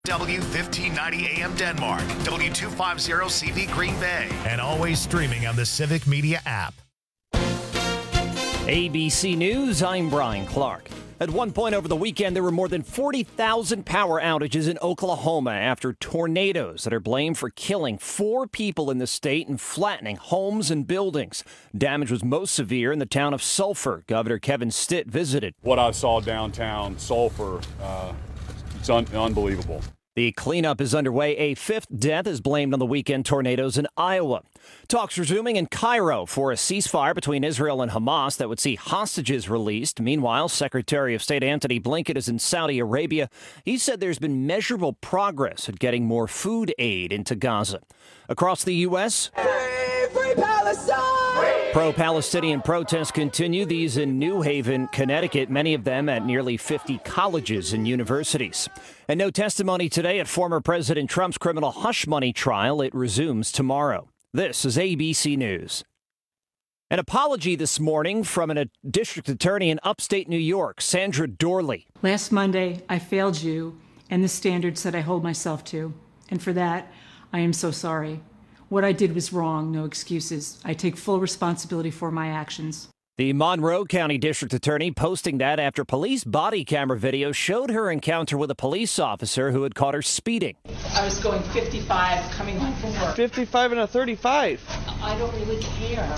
W1590 AM Denmark, W250 CV Green Bay, and always streaming on the Civic Media app. ABC News, I'm Brian Clark. At one point over the weekend, there were more than 40,000 power outages in Oklahoma after tornadoes that are blamed for killing 4 people in the state and flattening homes and buildings. Damage was most severe in the town of Sulphur. Governor Kevin Stitt visited. What I saw downtown Sulphur, it's unbelievable. The cleanup is underway. A 5th death is blamed on the weekend tornadoes in Iowa. Talks resuming in Cairo for a ceasefire between Israel and Hamas that would see hostages released. Meanwhile, Secretary of State Antony Blinken is in Saudi Arabia. He said there's been measurable progress at getting more food aid into Gaza. Across the U.S., Free Palestine! Pro-Palestinian protests continue, these in New Haven, Connecticut, many of them at nearly 50 colleges and universities. And no testimony today at former President Trump's criminal hush money trial. It resumes tomorrow. This is ABC News. An apology this morning from a district attorney in upstate New York, Sandra Dorley. Last Monday, I failed you and the standards that I hold myself to. And for that, I am so sorry. What I did was wrong, no excuses. I take full responsibility for my actions. The Monroe County District Attorney posting that after police body camera video showed her encounter with a police officer who had caught her speeding. I was going 55 coming home from work. 55 and a 35. I don't really care.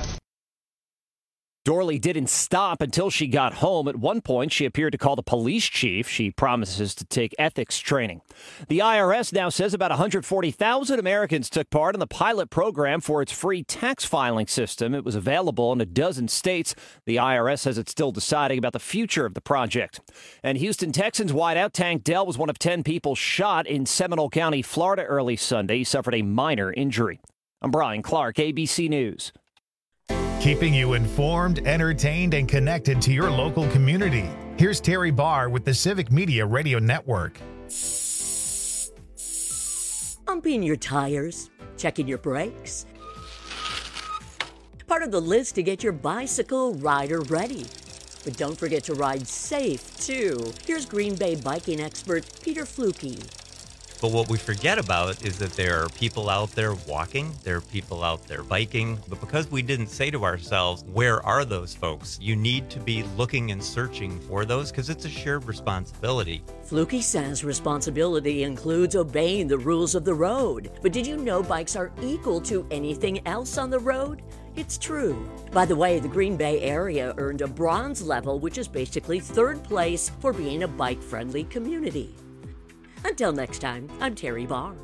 Dorley didn't stop until she got home. At one point, she appeared to call the police chief. She promises to take ethics training. The IRS now says about 140,000 Americans took part in the pilot program for its free tax filing system. It was available in a dozen states. The IRS says it's still deciding about the future of the project. And Houston Texans wideout Tank Dell was one of 10 people shot in Seminole County, Florida early Sunday. He suffered a minor injury. I'm Brian Clark, ABC News. Keeping you informed, entertained, and connected to your local community. Here's Terry Barr with the Civic Media Radio Network. Pumping your tires, checking your brakes. Part of the list to get your bicycle rider ready. But don't forget to ride safe, too. Here's Green Bay biking expert Peter Fluke. But what we forget about is that there are people out there walking, there are people out there biking. But because we didn't say to ourselves, where are those folks? You need to be looking and searching for those because it's a shared responsibility. Fluke says responsibility includes obeying the rules of the road. But did you know bikes are equal to anything else on the road? It's true. By the way, the Green Bay area earned a bronze level, which is basically 3rd place for being a bike-friendly community. Until next time, I'm Terry Barr.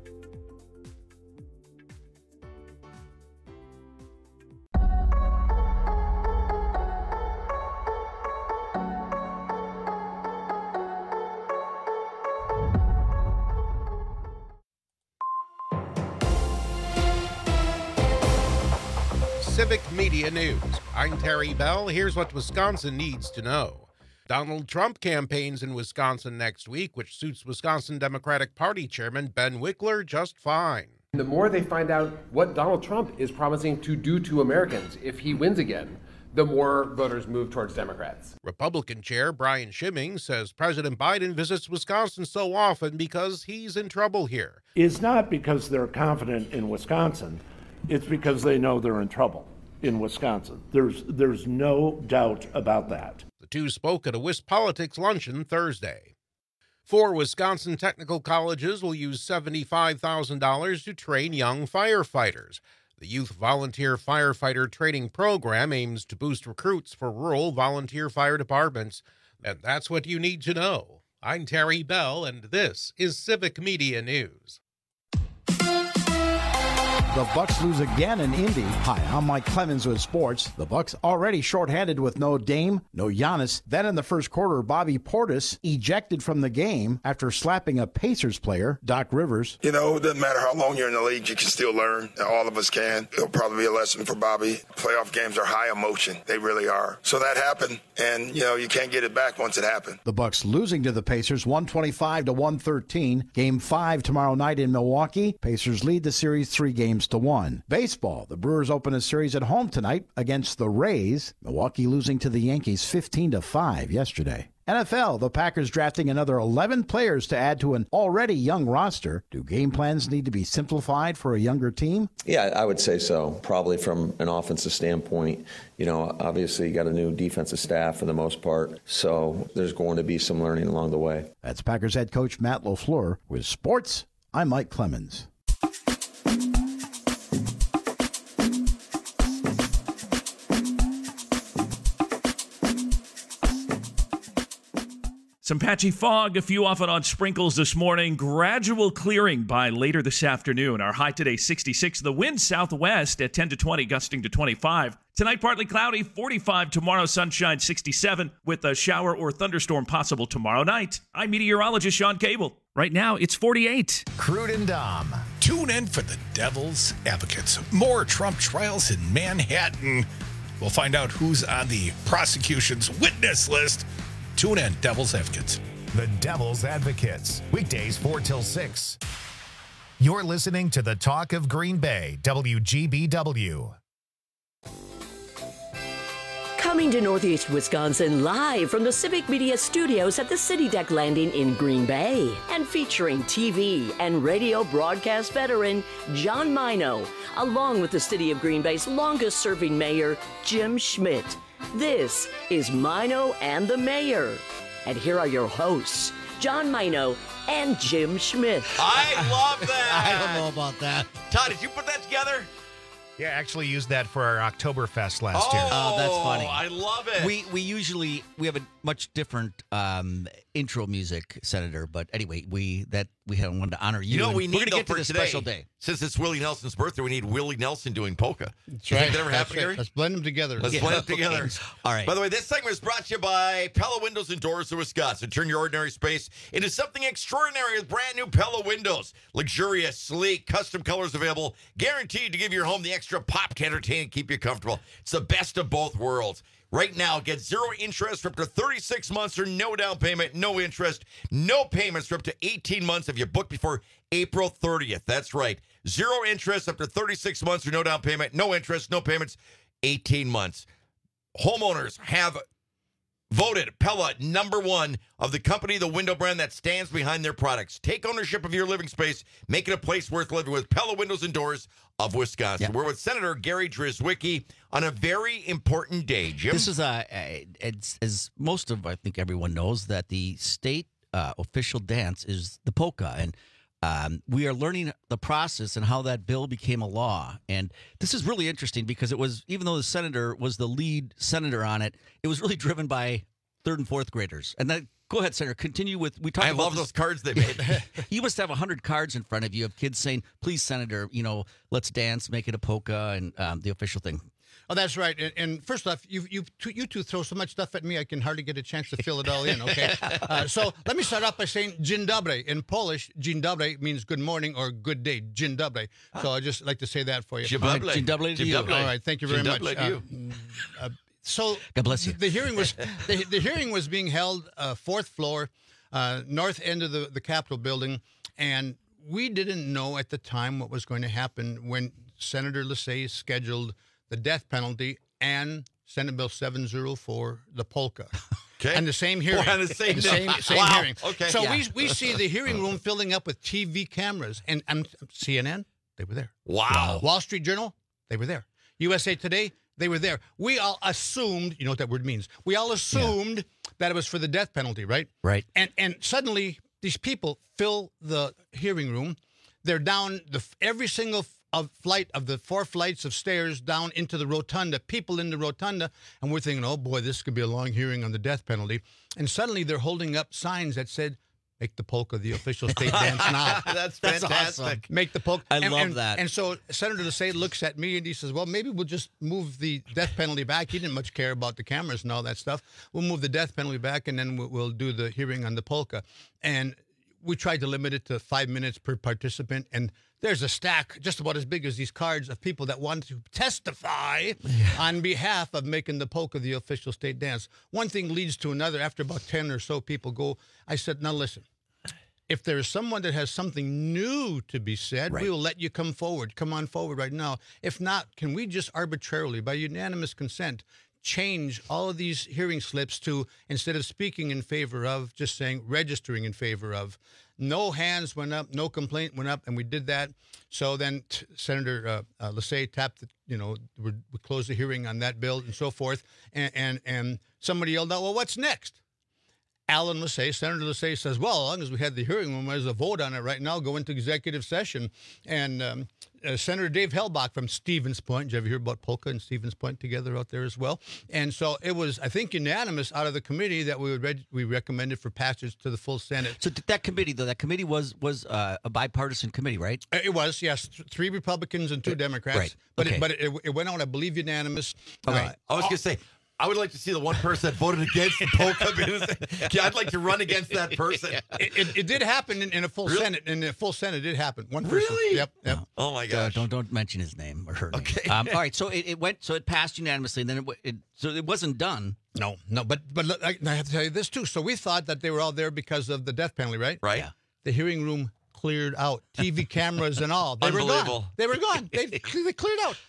Civic Media News. I'm Terry Bell. Here's what Wisconsin needs to know. Donald Trump campaigns in Wisconsin next week, which suits Wisconsin Democratic Party Chairman Ben Wickler just fine. The more they find out what Donald Trump is promising to do to Americans if he wins again, the more voters move towards Democrats. Republican Chair Brian Schimming says President Biden visits Wisconsin so often because he's in trouble here. It's not because they're confident in Wisconsin. It's because they know they're in trouble in Wisconsin. There's no doubt about that. The two spoke at a WisPolitics luncheon Thursday. 4 Wisconsin technical colleges will use $75,000 to train young firefighters. The Youth Volunteer Firefighter Training Program aims to boost recruits for rural volunteer fire departments. And that's what you need to know. I'm Terry Bell, and this is Civic Media News. The Bucks lose again in Indy. Hi, I'm Mike Clemens with sports. The Bucks already shorthanded with no Dame, no Giannis. Then in the first quarter, Bobby Portis ejected from the game after slapping a Pacers player, Doc Rivers. You know, it doesn't matter how long you're in the league, you can still learn. All of us can. It'll probably be a lesson for Bobby. Playoff games are high emotion. They really are. So that happened, and, you know, you can't get it back once it happened. The Bucks losing to the Pacers 125-113. Game 5 tomorrow night in Milwaukee. Pacers lead the series 3-2. 2-1. Baseball, the Brewers open a series at home tonight against the Rays. Milwaukee losing to the Yankees 15-5 yesterday. NFL, the Packers drafting another 11 players to add to an already young roster. Do game plans need to be simplified for a younger team? Yeah, I would say so. Probably from an offensive standpoint. Obviously you got a new defensive staff for the most part, so there's going to be some learning along the way. That's Packers head coach Matt LaFleur. With sports, I'm Mike Clemens. Some patchy fog, a few off and on sprinkles this morning. Gradual clearing by later this afternoon. Our high today, 66. The wind southwest at 10 to 20, gusting to 25. Tonight, partly cloudy, 45. Tomorrow, sunshine, 67, with a shower or thunderstorm possible tomorrow night. I'm meteorologist Sean Cable. Right now, it's 48. Crude and Dom. Tune in for the Devil's Advocates. More Trump trials in Manhattan. We'll find out who's on the prosecution's witness list. Tune in, Devil's Advocates. The Devil's Advocates. Weekdays 4 till 6. You're listening to the Talk of Green Bay, WGBW. Coming to Northeast Wisconsin live from the Civic Media Studios at the City Deck Landing in Green Bay, and featuring TV and radio broadcast veteran John Mino, along with the City of Green Bay's longest-serving mayor, Jim Schmidt. This is Mino and the Mayor. And here are your hosts, John Mino and Jim Schmidt. I love that. I don't know about that. Todd, did you put that together? Yeah, actually used that for our Oktoberfest last year. Oh, that's funny. I love it. We have a much different intro music, Senator. But anyway, we wanted to honor you. You know what we need to get to for this today, special day. Since it's Willie Nelson's birthday, we need Willie Nelson doing polka. That's You right. think that ever That's happened, right. Gary? Let's blend them together. Let's blend them together. All right. By the way, this segment is brought to you by Pella Windows and Doors of Wisconsin. Turn your ordinary space into something extraordinary with brand new Pella windows. Luxurious, sleek, custom colors available, guaranteed to give your home the extra pop to entertain and keep you comfortable. It's the best of both worlds. Right now, get 0 interest for up to 36 months or no down payment, no interest, no payments for up to 18 months if you book before April 30th. That's right. 0 interest up to 36 months or no down payment, no interest, no payments, 18 months. Homeowners have voted Pella #1 of the company, the window brand that stands behind their products. Take ownership of your living space. Make it a place worth living with Pella Windows and Doors of Wisconsin. Yeah. We're with Senator Gary Drizwicki on a very important day. Jim? This is, as most of, I think everyone knows, that the state official dance is the polka. And we are learning the process and how that bill became a law. And this is really interesting because it was, even though the senator was the lead senator on it, it was really driven by 3rd and 4th graders. And that, go ahead, Senator, continue with, we talked I about love those cards they made. You must have 100 cards in front of you of kids saying, please, Senator, let's dance, make it a polka, and the official thing. Oh, that's right. And first off, you two throw so much stuff at me, I can hardly get a chance to fill it all in, okay? So let me start off by saying dzień dobry. In Polish, dzień dobry means good morning or good day, dzień dobry. So I just like to say that for you. Dzień dobry to you. All right, thank you very much. So God bless you. The hearing was being held 4th floor, north end of the Capitol building, and we didn't know at the time what was going to happen when Senator Lessay scheduled the death penalty and Senate Bill 704, the polka. Okay. And the same hearing. Boy, on the same same wow. hearing. Okay. So we see the hearing room filling up with TV cameras. And CNN, they were there. Wow. Wall Street Journal, they were there. USA Today, they were there. We all assumed, you know what that word means. We all assumed that it was for the death penalty, right? Right. And suddenly, these people fill the hearing room. They're down every single flight of the 4 flights of stairs down into the rotunda, people in the rotunda, and we're thinking, oh boy, this could be a long hearing on the death penalty. And suddenly they're holding up signs that said, make the polka the official state dance now. That's fantastic. Awesome. Make the polka. I love that. And so Senator Lessay looks at me and he says, well, maybe we'll just move the death penalty back. He didn't much care about the cameras and all that stuff. We'll move the death penalty back and then we'll do the hearing on the polka. And we tried to limit it to 5 minutes per participant, and there's a stack just about as big as these cards of people that want to testify on behalf of making the polka the official state dance. One thing leads to another. After about 10 or so people go, I said, now listen, if there's someone that has something new to be said, we will let you come forward. Come on forward right now. If not, can we just arbitrarily, by unanimous consent, change all of these hearing slips to, instead of speaking in favor of, just saying registering in favor of? No hands went up, no complaint went up, and we did that. So then Senator Lissay tapped, we closed the hearing on that bill and so forth, and somebody yelled out, well, what's next? Alan Lissay, Senator Lissay says, well, as long as we had the hearing, we might as well vote on it right now, go into executive session. And Senator Dave Hellbach from Stevens Point, did you ever hear about Polka and Stevens Point together out there as well? And so it was, I think, unanimous out of the committee that we recommended for passage to the full Senate. So that committee was a bipartisan committee, right? It was, yes. 3 Republicans and 2 Democrats. Right. But, Okay. it went out, I believe, unanimous. Okay. I was going to say, I would like to see the one person that voted against the polka. I'd like to run against that person. It did happen in a full Senate. In a full Senate, it did happen. One person. Really? Yep. Oh my gosh. Don't mention his name or her name. Okay. All right. So it passed unanimously, and then so it wasn't done. No. But I have to tell you this too. So we thought that they were all there because of the death penalty, right? Right. Yeah. The hearing room cleared out, TV cameras and all. They were Unbelievable. gone. They were gone. They cleared out.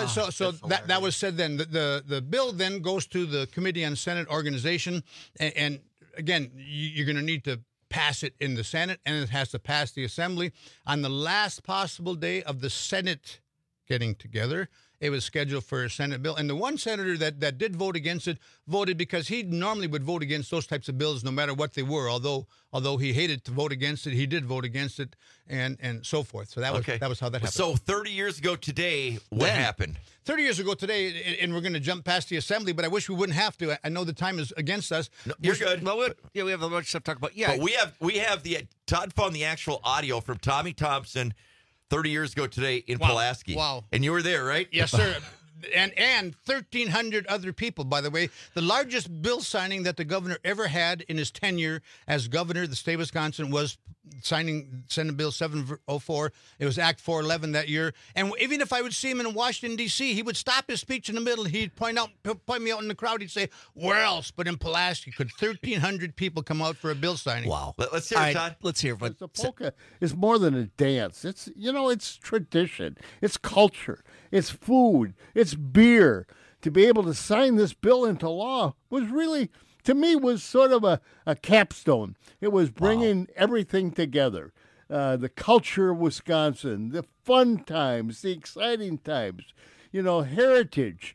So that was said then. The bill then goes to the Committee on Senate Organization, and again, you're going to need to pass it in the Senate, and it has to pass the Assembly on the last possible day of the Senate getting together. It was scheduled for a Senate bill. And the one senator that did vote against it voted because he normally would vote against those types of bills no matter what they were. Although he hated to vote against it, he did vote against it and so forth. So that was how that happened. So 30 years ago today, what happened? 30 years ago today, and we're going to jump past the Assembly, but I wish we wouldn't have to. I know the time is against us. No, you're good. Well, we have a bunch of stuff to talk about. Yeah, But we have Todd found the actual audio from Tommy Thompson 30 years ago today in Pulaski. Wow. And you were there, right? Yes, sir. And 1,300 other people, by the way. The largest bill signing that the governor ever had in his tenure as governor of the state of Wisconsin was signing Senate Bill 704. It was Act 411 that year. And even if I would see him in Washington, D.C., he would stop his speech in the middle. He'd point me out in the crowd. He'd say, where else but in Pulaski could 1,300 people come out for a bill signing? Wow. Let's hear it, Todd. Let's hear it. The polka is more than a dance. It's tradition. It's culture. It's food. It's beer. To be able to sign this bill into law was really, to me, was sort of a capstone. It was bringing everything together. The culture of Wisconsin, the fun times, the exciting times, heritage.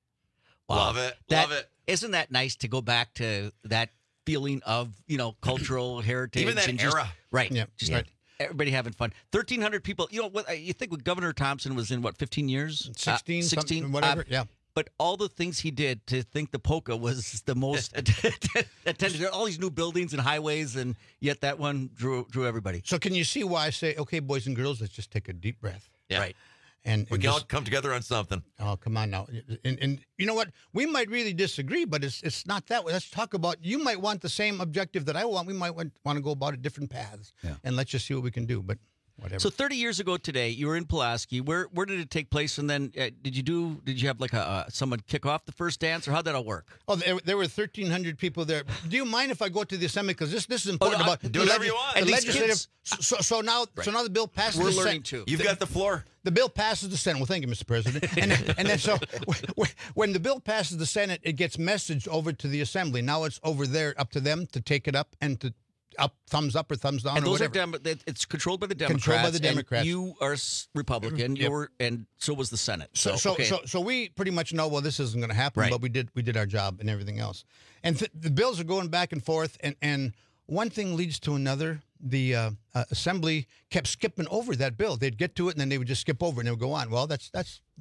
Wow. Love it. Isn't that nice to go back to that feeling of, cultural heritage? Even that and era. Right. Yeah. Right. Everybody having fun. 1,300 people. You think what Governor Thompson was in, 15 years? 16, 16, whatever. Yeah. But all the things he did to think the polka was the most attended. All these new buildings and highways, and yet that one drew everybody. So can you see why I say, okay, boys and girls, let's just take a deep breath. Yeah. Right. And We can all come together on something. Oh, come on now. And you know what? We might really disagree, but it's not that way. Let's talk about, you might want the same objective that I want. We might want to go about it different paths. Yeah. And let's just see what we can do. But whatever. So 30 years ago today, you were in Pulaski. Where did it take place? And then did you have like someone kick off the first dance, or how'd that all work? Oh, there were 1,300 people there. Do you mind if I go to the Assembly? Because this is important about do whatever you want. the And these legislative. kids- So now the bill passes. We're the learning Senate. too. You've got the floor. The bill passes the Senate. Well, thank you, Mr. President. And then so when the bill passes the Senate, it gets messaged over to the Assembly. Now it's over there, up to them to take it up and to thumbs up or thumbs down. And or those whatever. are it's controlled by the Democrats. Controlled by the Democrats. And you are Republican. Yep. And so was the Senate. So we pretty much know, well, this isn't going to happen, Right. but we did our job and everything else. And the bills are going back and forth, and one thing leads to another. The Assembly kept skipping over that bill. They'd get to it, and then they would just skip over, and they would go on. Well, that's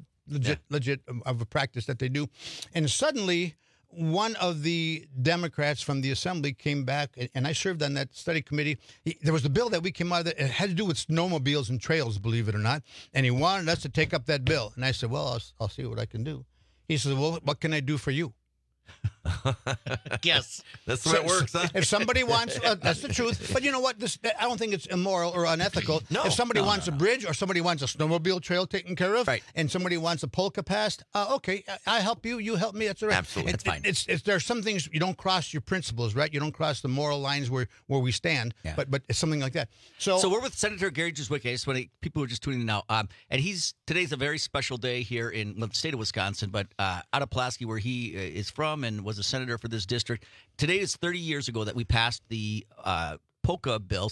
legit of a practice that they do. And suddenly, one of the Democrats from the Assembly came back, and I served on that study committee. There was a bill that we came out of that it had to do with snowmobiles and trails, believe it or not, and he wanted us to take up that bill. And I said, well, I'll see what I can do. He said, well, what can I do for you? Yes. That's the way it works, huh? If somebody wants, that's the truth. But you know what? I don't think it's immoral or unethical. No. If somebody wants a bridge or somebody wants a snowmobile trail taken care of, and somebody wants a polka passed, okay, I help you, you help me. That's all right. Absolutely. That's fine. There are some things you don't cross your principles, right? You don't cross the moral lines where we stand. Yeah. But it's something like that. So we're with Senator Gary Jazwiecki. People are just tuning in now, and today's a very special day here in the state of Wisconsin, but out of Pulaski, where he is from and was a senator for this district. Today is 30 years ago that we passed the polka bill,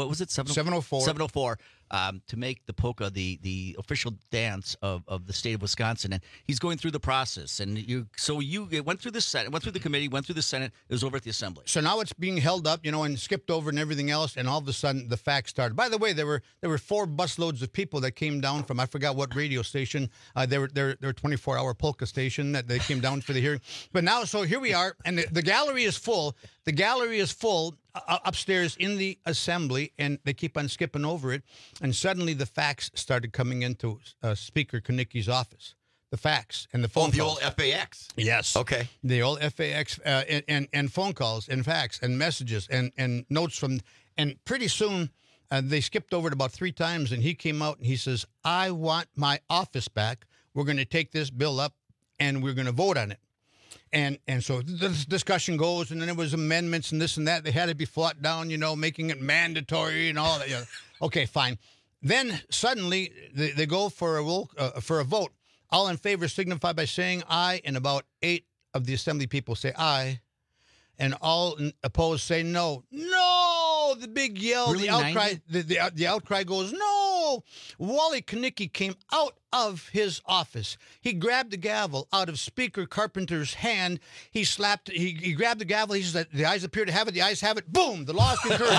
704. 704, to make the polka the official dance of the state of Wisconsin. And he's going through the process. And you went through the Senate, went through the committee, went through the Senate. It was over at the Assembly. So now it's being held up, and skipped over and everything else. And all of a sudden, the facts started. By the way, there were 4 busloads of people that came down from, I forgot what radio station. They were 24-hour polka station that they came down for the hearing. But now, so here we are, and the gallery is full. The gallery is full upstairs in the Assembly, and they keep on skipping over it. And suddenly the facts started coming into Speaker Konicki's office. The facts and the phone calls. The old FAX. Yes. Okay. The old FAX and phone calls and fax and messages and notes from, and pretty soon they skipped over it about 3 times, and he came out and he says, I want my office back. We're going to take this bill up and we're going to vote on it. And so the discussion goes, and then there was amendments and this and that. They had to be fought down, making it mandatory and all that. Okay, fine. Then suddenly they go for a vote. All in favor signify by saying aye, and about 8 of the Assembly people say aye, and all opposed say no. No! The big yell, Really, the outcry, the outcry goes no. Wally Konicki came out of his office. He grabbed the gavel out of Speaker Carpenter's hand. He grabbed the gavel. He said, the ayes appear to have it. The ayes have it. Boom! The law is concurred.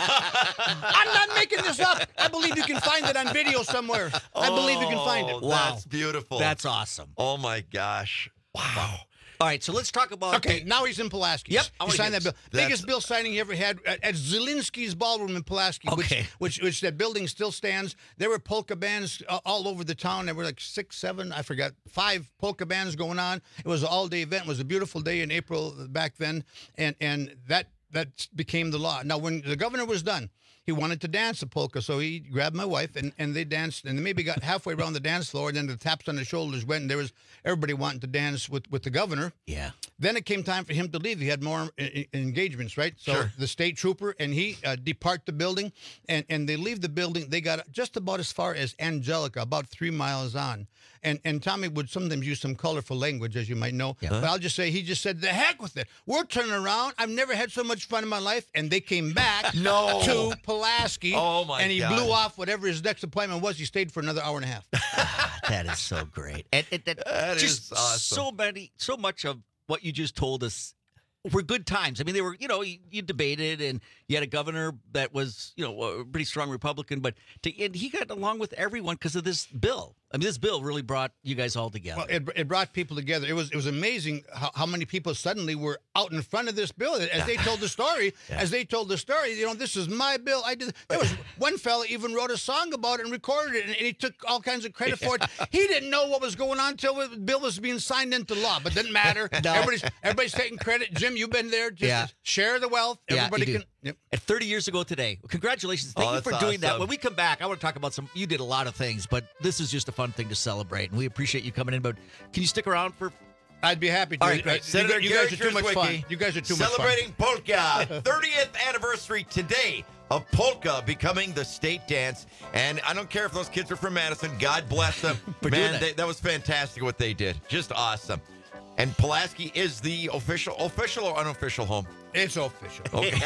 I'm not making this up. I believe you can find it on video somewhere. I believe you can find it. Wow. That's beautiful. That's awesome. Oh, my gosh. Wow. All right, so let's talk about... Okay, now he's in Pulaski. Yep. He signed that bill. Biggest bill signing he ever had at Zelensky's Ballroom in Pulaski, which that building still stands. There were polka bands all over the town. There were like 6, 7, I forgot, 5 polka bands going on. It was an all-day event. It was a beautiful day in April back then, and that became the law. Now, when the governor was done, he wanted to dance a polka, so he grabbed my wife, and they danced, and they maybe got halfway around the dance floor, and then the taps on the shoulders went, and there was everybody wanting to dance with the governor. Yeah. Then it came time for him to leave. He had more engagements, right? So the state trooper, and he depart the building, and they leave the building. They got just about as far as Angelica, about 3 miles on. And Tommy would sometimes use some colorful language, as you might know. Yeah. But I'll just say, he just said, the heck with it. We're turning around. I've never had so much fun in my life. And they came back to Pulaski. Oh, my And he God. blew off whatever his next appointment was. He stayed for another hour and a half. That is so great. And That just is awesome. so much of what you just told us were good times. I mean, they were, you debated, and you had a governor that was, a pretty strong Republican, and he got along with everyone because of this bill. I mean, this bill really brought you guys all together. Well, it brought people together. It was amazing how many people suddenly were out in front of this bill as they told the story. Yeah. As they told the story, this is my bill. I did. There was one fella even wrote a song about it and recorded it, and he took all kinds of credit for it. He didn't know what was going on until the bill was being signed into law. But it didn't matter. No. Everybody's taking credit. Jim, you've been there. Just share the wealth. Everybody can. Yep. At 30 years ago today, congratulations. Thank you for doing that. When we come back, I want to talk about you did a lot of things, but this is just a fun thing to celebrate, and we appreciate you coming in. But can you stick around for... I'd be happy to. All right, great. Senator You guys are too much fun. You guys are too much fun. Celebrating polka. 30th anniversary today of polka becoming the state dance. And I don't care if those kids are from Madison. God bless them. Man, that was fantastic what they did. Just awesome. And Pulaski is the official or unofficial home? It's official. Okay.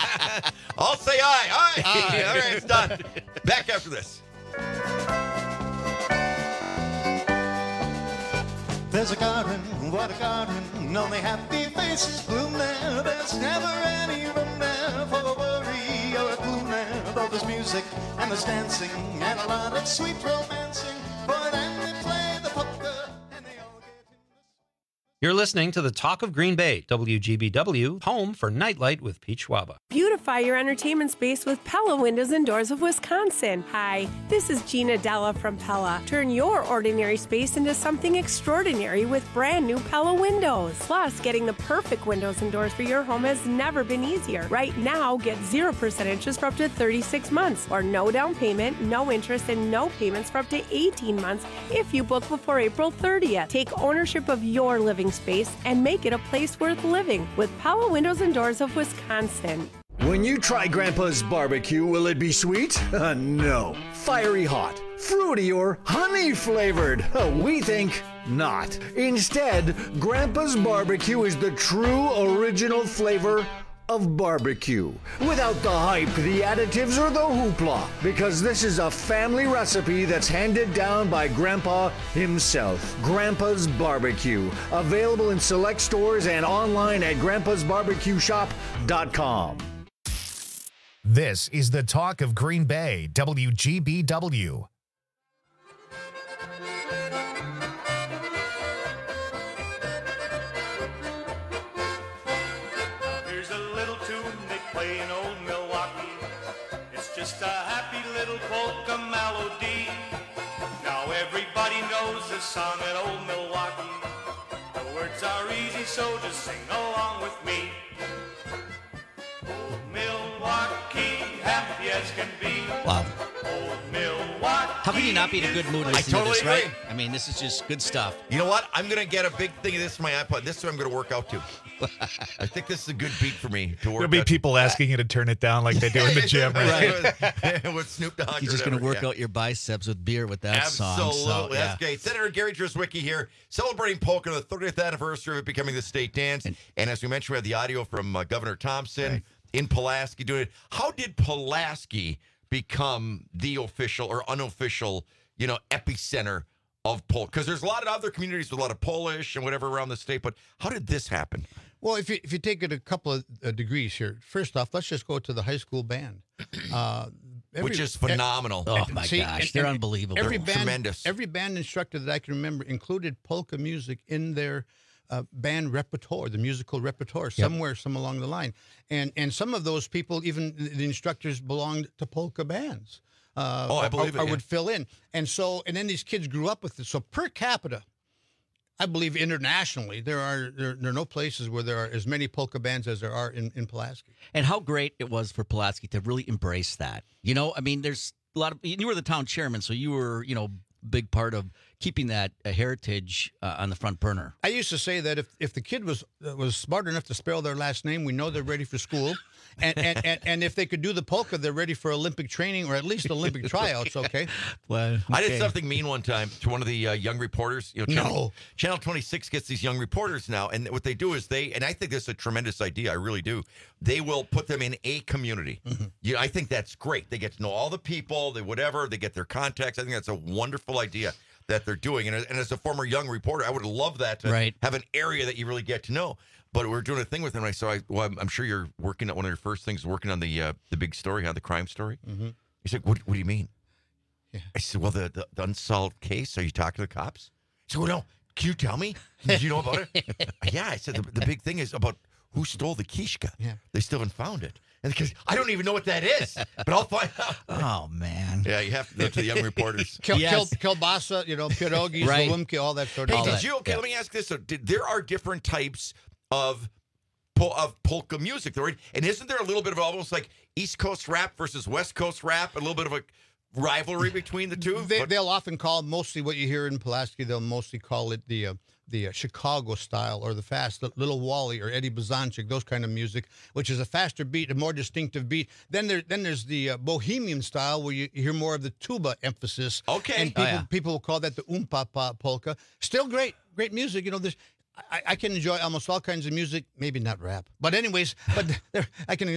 I'll say aye. Aye. All right, it's done. Back after this. There's a garden, what a garden, only happy faces bloom there. There's never any room there for a worry or a gloom there. Though there's music and there's dancing and a lot of sweet romancing. For then they play the polka. You're listening to the Talk of Green Bay, WGBW, home for Nightlight with Pete Schwaba. Beautify your entertainment space with Pella Windows and Doors of Wisconsin. Hi, this is Gina Della from Pella. Turn your ordinary space into something extraordinary with brand new Pella windows. Plus, getting the perfect windows and doors for your home has never been easier. Right now, get 0% interest for up to 36 months, or no down payment, no interest, and no payments for up to 18 months if you book before April 30th. Take ownership of your living space and make it a place worth living with Pella Windows and Doors of Wisconsin. When you try Grandpa's barbecue, will it be sweet? No. Fiery hot, fruity, or honey flavored? We think not. Instead, Grandpa's barbecue is the true original flavor of barbecue, without the hype, the additives, or the hoopla, because this is a family recipe that's handed down by Grandpa himself. Grandpa's Barbecue, available in select stores and online at grandpasbarbecueshop.com. This is the Talk of Green Bay, WGBW. Just a happy little polka melody. Now everybody knows this song at Old Milwaukee. The words are easy, so just sing along with me. Old Milwaukee, happy as can be. Wow. Old Milwaukee. How can you not be in a good mood listening totally to this, right? agree. I mean, this is just good stuff. You know what? I'm going to get a big thing of this on my iPod. This is what I'm going to work out to. I think this is a good beat for me to work There'll be out people asking you to turn it down like they do in the gym. right? With Snoop Dogg. You're just going to work out your biceps with beer with that song. Absolutely. So, That's great. Senator Gary Driswicki here, celebrating polka, the 30th anniversary of it becoming the state dance. And as we mentioned, we had the audio from Governor Thompson in Pulaski doing it. How did Pulaski become the official or unofficial, epicenter of polka? Because there's a lot of other communities with a lot of Polish and whatever around the state, but how did this happen? Well, if you take it a couple of degrees here, first off, let's just go to the high school band. Which is phenomenal. Oh, my gosh. They're unbelievable. Tremendous. Every band instructor that I can remember included polka music in their band repertoire, the musical repertoire, somewhere, some along the line. And some of those people, even the instructors, belonged to polka bands. I believe it. Or would fill in. And then these kids grew up with it. So per capita, I believe internationally, there are no places where there are as many polka bands as there are in Pulaski. And how great it was for Pulaski to really embrace that. I mean, there's a lot of, you were the town chairman, so you were, big part of keeping that heritage on the front burner. I used to say that if the kid was smart enough to spell their last name, we know they're ready for school. And if they could do the polka, they're ready for Olympic training or at least Olympic tryouts, okay? Well, I did something mean one time to one of the young reporters. Channel 26 gets these young reporters now, and what they do is and I think this is a tremendous idea, I really do. They will put them in a community. Mm-hmm. I think that's great. They get to know all the people, they get their contacts. I think that's a wonderful idea that they're doing. And as a former young reporter, I would love that to have an area that you really get to know. But we're doing a thing with him. I'm sure you're working on one of your first things, working on the big story, the crime story. Mm-hmm. He said, what do you mean? Yeah. I said, well, the unsolved case, are you talking to the cops? He said, well, no, can you tell me? Did you know about it? Yeah, I said, the big thing is about who stole the kishka. Yeah. They still haven't found it. And because I don't even know what that is, but I'll find out. Oh, man. Yeah, you have to go to the young reporters. Kielbasa, pierogies, Lumke, all that sort of stuff. Hey, let me ask this. So, there are different types of polka music, and isn't there a little bit of almost like East Coast rap versus West Coast rap, a little bit of a rivalry between the two? They'll often call mostly what you hear in Pulaski. They'll mostly call it the Chicago style or the fast, Little Wally or Eddie Blazonczyk, those kind of music, which is a faster beat, a more distinctive beat. Then there's the Bohemian style where you hear more of the tuba emphasis. Okay, and people will call that the Umpapa polka. Still great music. I can enjoy almost all kinds of music, maybe not rap, but anyways, I can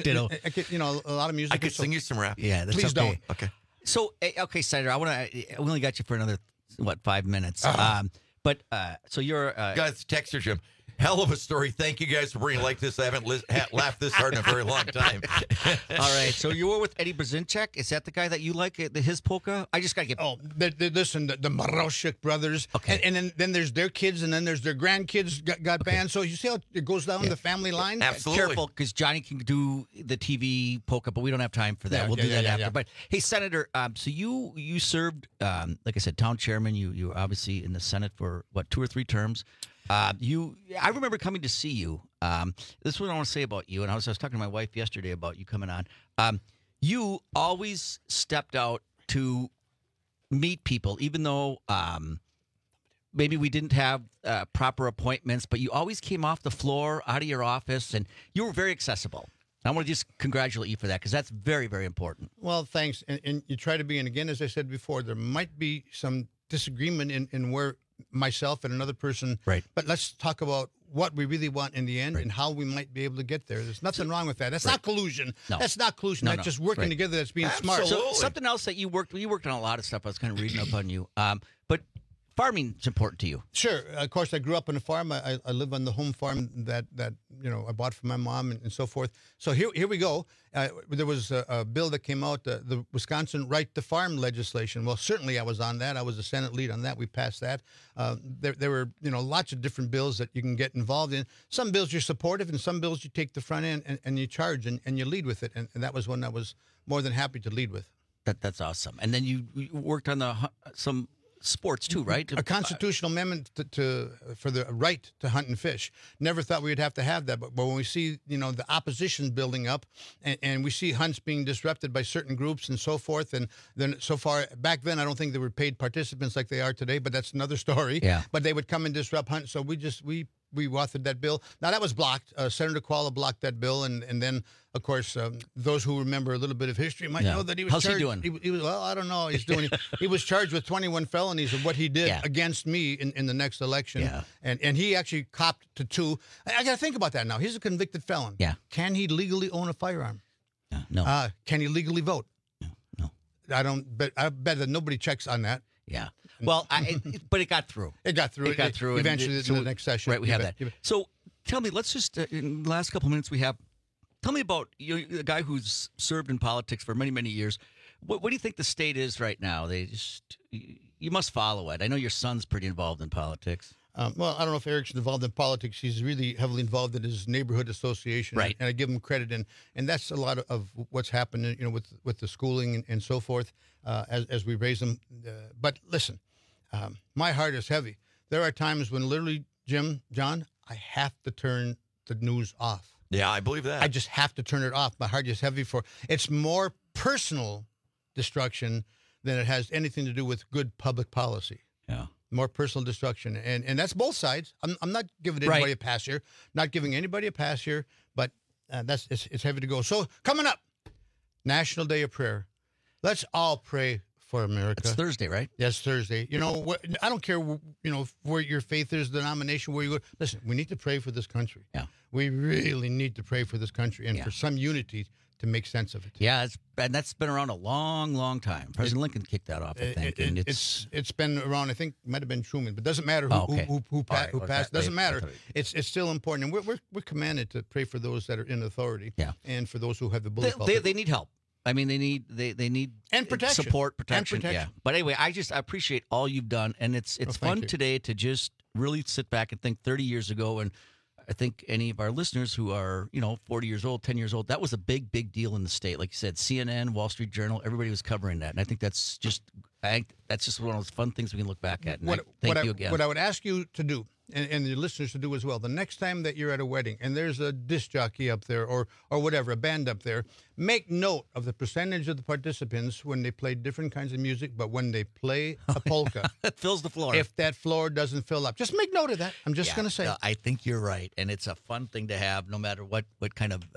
a lot of music. I could sing you some rap. Yeah, that's please okay. don't. Okay. So, Senator, we only got you for another 5 minutes. So you're guys, text her, Jim. Hell of a story. Thank you guys for bringing it like this. I haven't laughed this hard in a very long time. All right. So you were with Eddie Brzezinski. Is that the guy that you like, his polka? I just got to get... Oh, listen, the Maroshik brothers. Okay. And then there's their kids, and then there's their grandkids got banned. So you see how it goes down the family line? Absolutely. Careful, because Johnny can do the TV polka, but we don't have time for that. We'll do that after. But, hey, Senator, so you served, like I said, town chairman. You were obviously in the Senate for, 2 or 3 terms. I remember coming to see you. This is what I want to say about you, and I was talking to my wife yesterday about you coming on. You always stepped out to meet people, even though maybe we didn't have proper appointments, but you always came off the floor, out of your office, and you were very accessible. I want to just congratulate you for that, because that's very, very important. Well, thanks. And you try to be, and again, as I said before, there might be some disagreement in where myself and another person. Right. But let's talk about what we really want in the end and how we might be able to get there. There's nothing wrong with that. That's not collusion. No. That's not collusion. That's just working together. That's being smart. So something else that you worked on a lot of stuff. I was kind of reading up on you. But farming is important to you. Sure. Of course, I grew up on a farm. I live on the home farm that I bought from my mom and so forth. So here we go. There was a bill that came out, the Wisconsin Right to Farm legislation. Well, certainly I was on that. I was the Senate lead on that. We passed that. There were lots of different bills that you can get involved in. Some bills you're supportive, and some bills you take the front end and you charge and you lead with it. And that was one I was more than happy to lead with. That's awesome. And then you worked on some sports too, right? A constitutional amendment for the right to hunt and fish. Never thought we would have to have that, but when we see the opposition building up, and we see hunts being disrupted by certain groups and so forth, and then so far back then I don't think they were paid participants like they are today, but that's another story. Yeah. But they would come and disrupt hunts, so we authored that bill. Now that was blocked. Senator Koala blocked that bill, and then of course those who remember a little bit of history might know that he was How's charged. he doing? He was, well, I don't know. He was charged with 21 felonies of what he did against me in the next election. Yeah. And he actually copped to 2. I got to think about that now. He's a convicted felon. Yeah. Can he legally own a firearm? No. Can he legally vote? No. I bet that nobody checks on that. Yeah. Well, but it got through. It got through. It got through. Eventually, in the next session. Right, we have that. So tell me, let's just, in the last couple of minutes we have, tell me about the guy who's served in politics for many, many years. What do you think the state is right now? You must follow it. I know your son's pretty involved in politics. Well, I don't know if Eric's involved in politics. He's really heavily involved in his neighborhood association, right? And I give him credit, and that's a lot of what's happened, with the schooling and so forth, as we raise them. But listen, my heart is heavy. There are times when literally, John, I have to turn the news off. Yeah, I believe that. I just have to turn it off. My heart is heavy it's more personal destruction than it has anything to do with good public policy. Yeah. More personal destruction. And that's both sides. I'm not giving anybody a pass here. Not giving anybody a pass here, but it's heavy to go. So coming up, National Day of Prayer. Let's all pray for America. It's Thursday, right? Yes, Thursday. I don't care, where your faith is, denomination, where you go. Listen, we need to pray for this country. Yeah. We really need to pray for this country and for some unity to make sense of it. Yeah, that's been around a long, long time. President Lincoln kicked that off, I think. And it's been around. I think it might have been Truman, but it doesn't matter who passed. Doesn't matter. It's still important, and we're commanded to pray for those that are in authority. Yeah. And for those who have the ability. They need help. I mean, they need and protection, support, protection. And protection. Yeah. But anyway, I appreciate all you've done, and it's fun today to just really sit back and think 30 years ago. And I think any of our listeners who are 40 years old, 10 years old, that was a big deal in the state. Like you said, CNN, Wall Street Journal, everybody was covering that, and I think that's just one of those fun things we can look back at. And thank you again. What I would ask you to do, and the listeners to do as well, the next time that you're at a wedding and there's a disc jockey up there or whatever, a band up there, make note of the percentage of the participants when they play different kinds of music, but when they play a polka. That fills the floor. If that floor doesn't fill up, just make note of that. I'm just going to say. No, I think you're right, and it's a fun thing to have no matter what kind of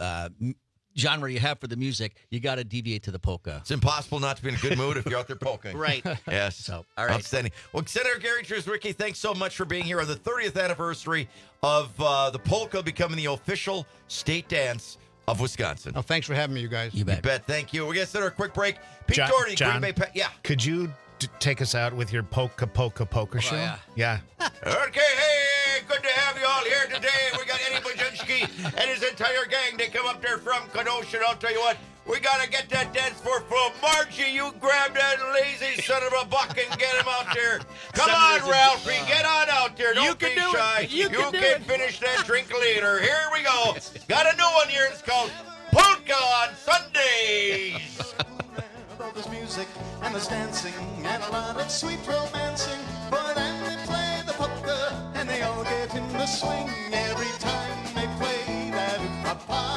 genre you have for the music. You got to deviate to the polka. It's impossible not to be in a good mood if you're out there polkaing. Right. Yes. So, all right. Outstanding. Well, Senator Gary Drzwicki, thanks so much for being here on the 30th anniversary of the polka becoming the official state dance of Wisconsin. Oh, thanks for having me, you guys. You bet. Thank you. We're going to set our quick break. Pete Doherty, John, Green Bay. Yeah. Could you take us out with your polka show? Yeah. Okay. Hey, good to have you all Well, here today we got Eddie Buczynski and his entire gang. They come up there from Kenosha. I'll tell you what, we got to get that dance floor full. Margie, you grab that lazy son of a buck and get him out there. Come on, Ralphie, get on out there. Don't be shy. You can finish that drink later. Here we go. Got a new one here. It's called Polka on Sundays. There's music and there's dancing and a lot of sweet romancing. But then they play the polka and they all get in the swing every time they play that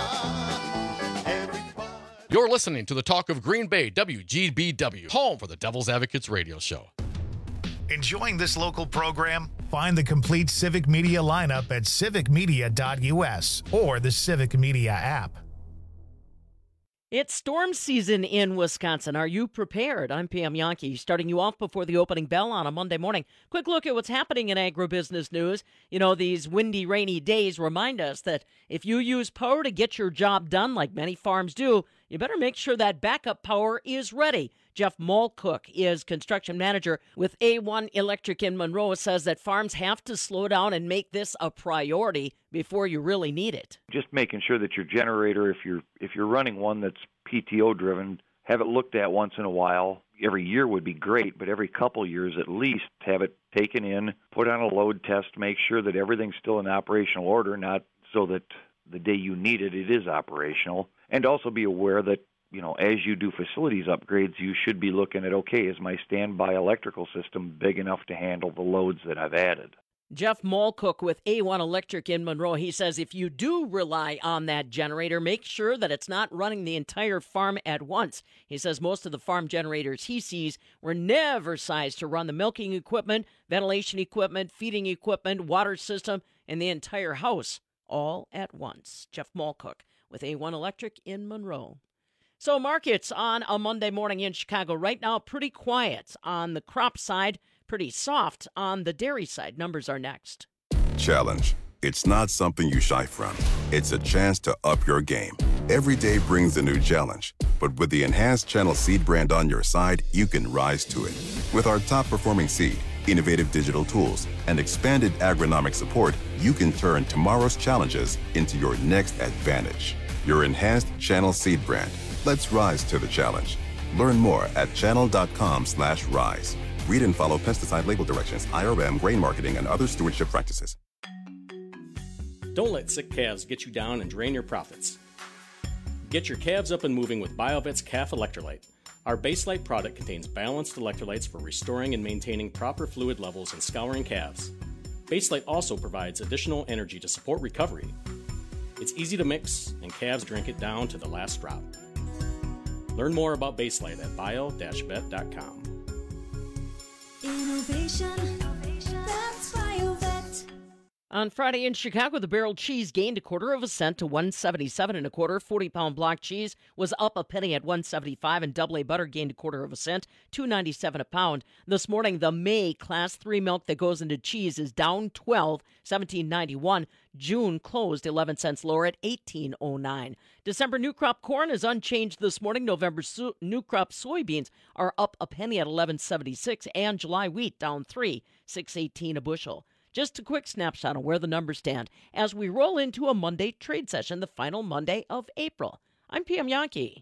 papa. You're listening to the Talk of Green Bay, WGBW, home for the Devil's Advocates radio show. Enjoying this local program? Find the complete Civic Media lineup at civicmedia.us or the Civic Media app. It's storm season in Wisconsin. Are you prepared? I'm Pam Yankee, starting you off before the opening bell on a Monday morning. Quick look at what's happening in agribusiness news. You know, these windy, rainy days remind us that if you use power to get your job done, like many farms do, you better make sure that backup power is ready. Jeff Malcook is construction manager with A1 Electric in Monroe, says that farms have to slow down and make this a priority before you really need it. Just making sure that your generator, if you're running one that's PTO driven, have it looked at once in a while. Every year would be great, but every couple years at least have it taken in, put on a load test, make sure that everything's still in operational order, not so that the day you need it, it is operational. And also be aware that, you know, as you do facilities upgrades, you should be looking at, okay, is my standby electrical system big enough to handle the loads that I've added? Jeff Malcook with A1 Electric in Monroe, he says if you do rely on that generator, make sure that it's not running the entire farm at once. He says most of the farm generators he sees were never sized to run the milking equipment, ventilation equipment, feeding equipment, water system, and the entire house all at once. Jeff Malcook with A1 Electric in Monroe. So markets on a Monday morning in Chicago right now pretty quiet on the crop side, pretty soft on the dairy side. Numbers are next. Challenge. It's not something you shy from. It's a chance to up your game. Every day brings a new challenge, but with the enhanced Channel Seed brand on your side, you can rise to it. With our top-performing seed, innovative digital tools, and expanded agronomic support, you can turn tomorrow's challenges into your next advantage. Your enhanced Channel Seed brand. Let's rise to the challenge. Learn more at channel.com/rise. Read and follow pesticide label directions, IRM, grain marketing, and other stewardship practices. Don't let sick calves get you down and drain your profits. Get your calves up and moving with BioVet's Calf Electrolyte. Our Baselite product contains balanced electrolytes for restoring and maintaining proper fluid levels and scouring calves. Baselite also provides additional energy to support recovery. It's easy to mix, and calves drink it down to the last drop. Learn more about Baselite at bio-vet.com. Innovation, that's BioVet. On Friday in Chicago, the barrel cheese gained 1/4 cent to 177 1/4. 40-pound block cheese was up a penny at 175, and double A butter gained 1/4 cent, $2.97 a pound. This morning, the May Class 3 milk that goes into cheese is down 12, $17.91. June closed 11 cents lower at $18.09. December new crop corn is unchanged this morning. November new crop soybeans are up a penny at 11.76, and July wheat down 3, $6.18 a bushel. Just a quick snapshot on where the numbers stand as we roll into a Monday trade session, the final Monday of April. I'm Pam Yankee.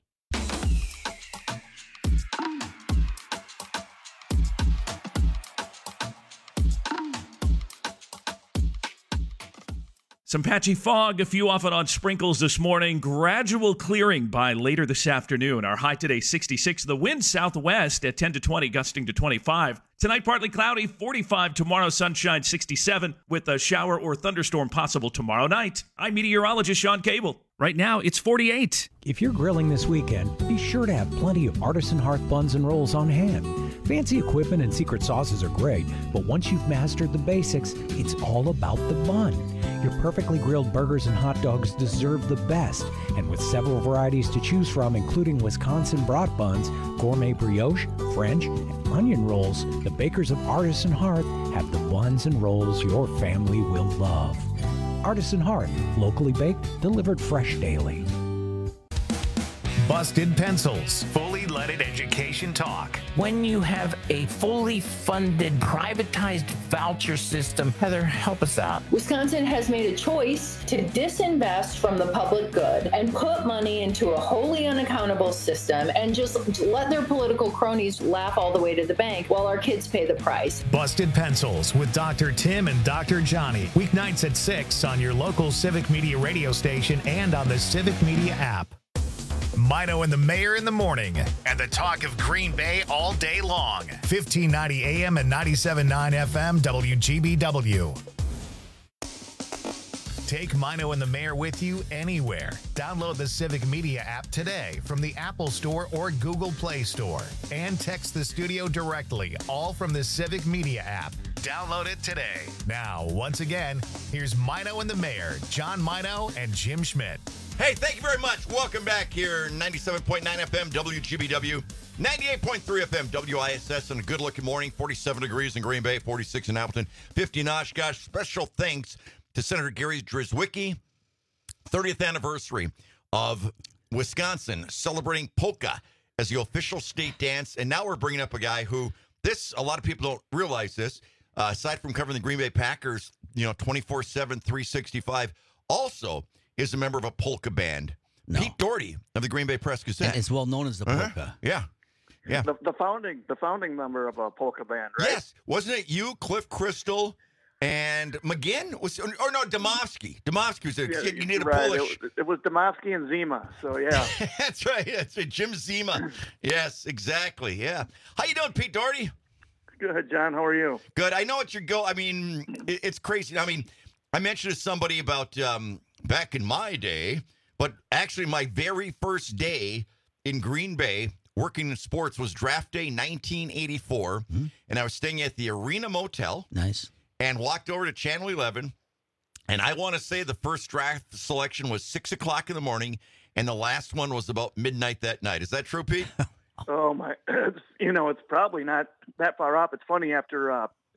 Some patchy fog, a few off and on sprinkles this morning. Gradual clearing by later this afternoon. Our high today, 66. The wind southwest at 10 to 20, gusting to 25. Tonight, partly cloudy, 45. Tomorrow, sunshine, 67, with a shower or thunderstorm possible tomorrow night. I'm meteorologist Sean Cable. Right now, it's 48. If you're grilling this weekend, be sure to have plenty of Artisan Hearth buns and rolls on hand. Fancy equipment and secret sauces are great, but once you've mastered the basics, it's all about the bun. Your perfectly grilled burgers and hot dogs deserve the best, and with several varieties to choose from, including Wisconsin brat buns, gourmet brioche, French, and onion rolls, the bakers of Artisan Hearth have the buns and rolls your family will love. Artisan Hearth, locally baked, delivered fresh daily. Busted Pencils, fully leaded education talk. When you have a fully funded, privatized voucher system, Heather, help us out. Wisconsin has made a choice to disinvest from the public good and put money into a wholly unaccountable system and just let their political cronies laugh all the way to the bank while our kids pay the price. Busted Pencils with Dr. Tim and Dr. Johnny. Weeknights at 6 on your local Civic Media radio station and on the Civic Media app. Mino and the Mayor in the morning, and the talk of Green Bay all day long. 1590 AM and 97.9 FM WGBW. Take Mino and the Mayor with you anywhere. Download the Civic Media app today from the Apple Store or Google Play Store. And text the studio directly, all from the Civic Media app. Download it today. Now, once again, here's Mino and the Mayor, John Mino and Jim Schmidt. Hey, thank you very much. Welcome back here, 97.9 FM WGBW, 98.3 FM WISS, and a good-looking morning, 47 degrees in Green Bay, 46 in Appleton, 50 in Oshkosh. Special thanks to Senator Gary Drizwicki, 30th anniversary of Wisconsin celebrating polka as the official state dance. And now we're bringing up a guy who, a lot of people don't realize this, aside from covering the Green Bay Packers, 24/7, 365, also is a member of a polka band. No. Pete Doherty of the Green Bay Press-Gazette. And is well known as the polka. Yeah. Yeah. The founding member of a polka band, right? Yes. Wasn't it you, Cliff Crystal, and McGinn? Domofsky. Domofsky was there. Yeah, You need a right. Polish. It was Domofsky and Zima, so yeah. That's right. That's right. Jim Zima. Yes, exactly. Yeah. How you doing, Pete Doherty? Good, John. How are you? Good. I know what your goal. I mean, it's crazy. I mean, I mentioned to somebody about back in my day, but actually my very first day in Green Bay working in sports was draft day 1984, and I was staying at the Arena Motel. Nice. And walked over to Channel 11, and I want to say the first draft selection was 6 o'clock in the morning, and the last one was about midnight that night. Is that true, Pete? Oh my! It's probably not that far off. It's funny after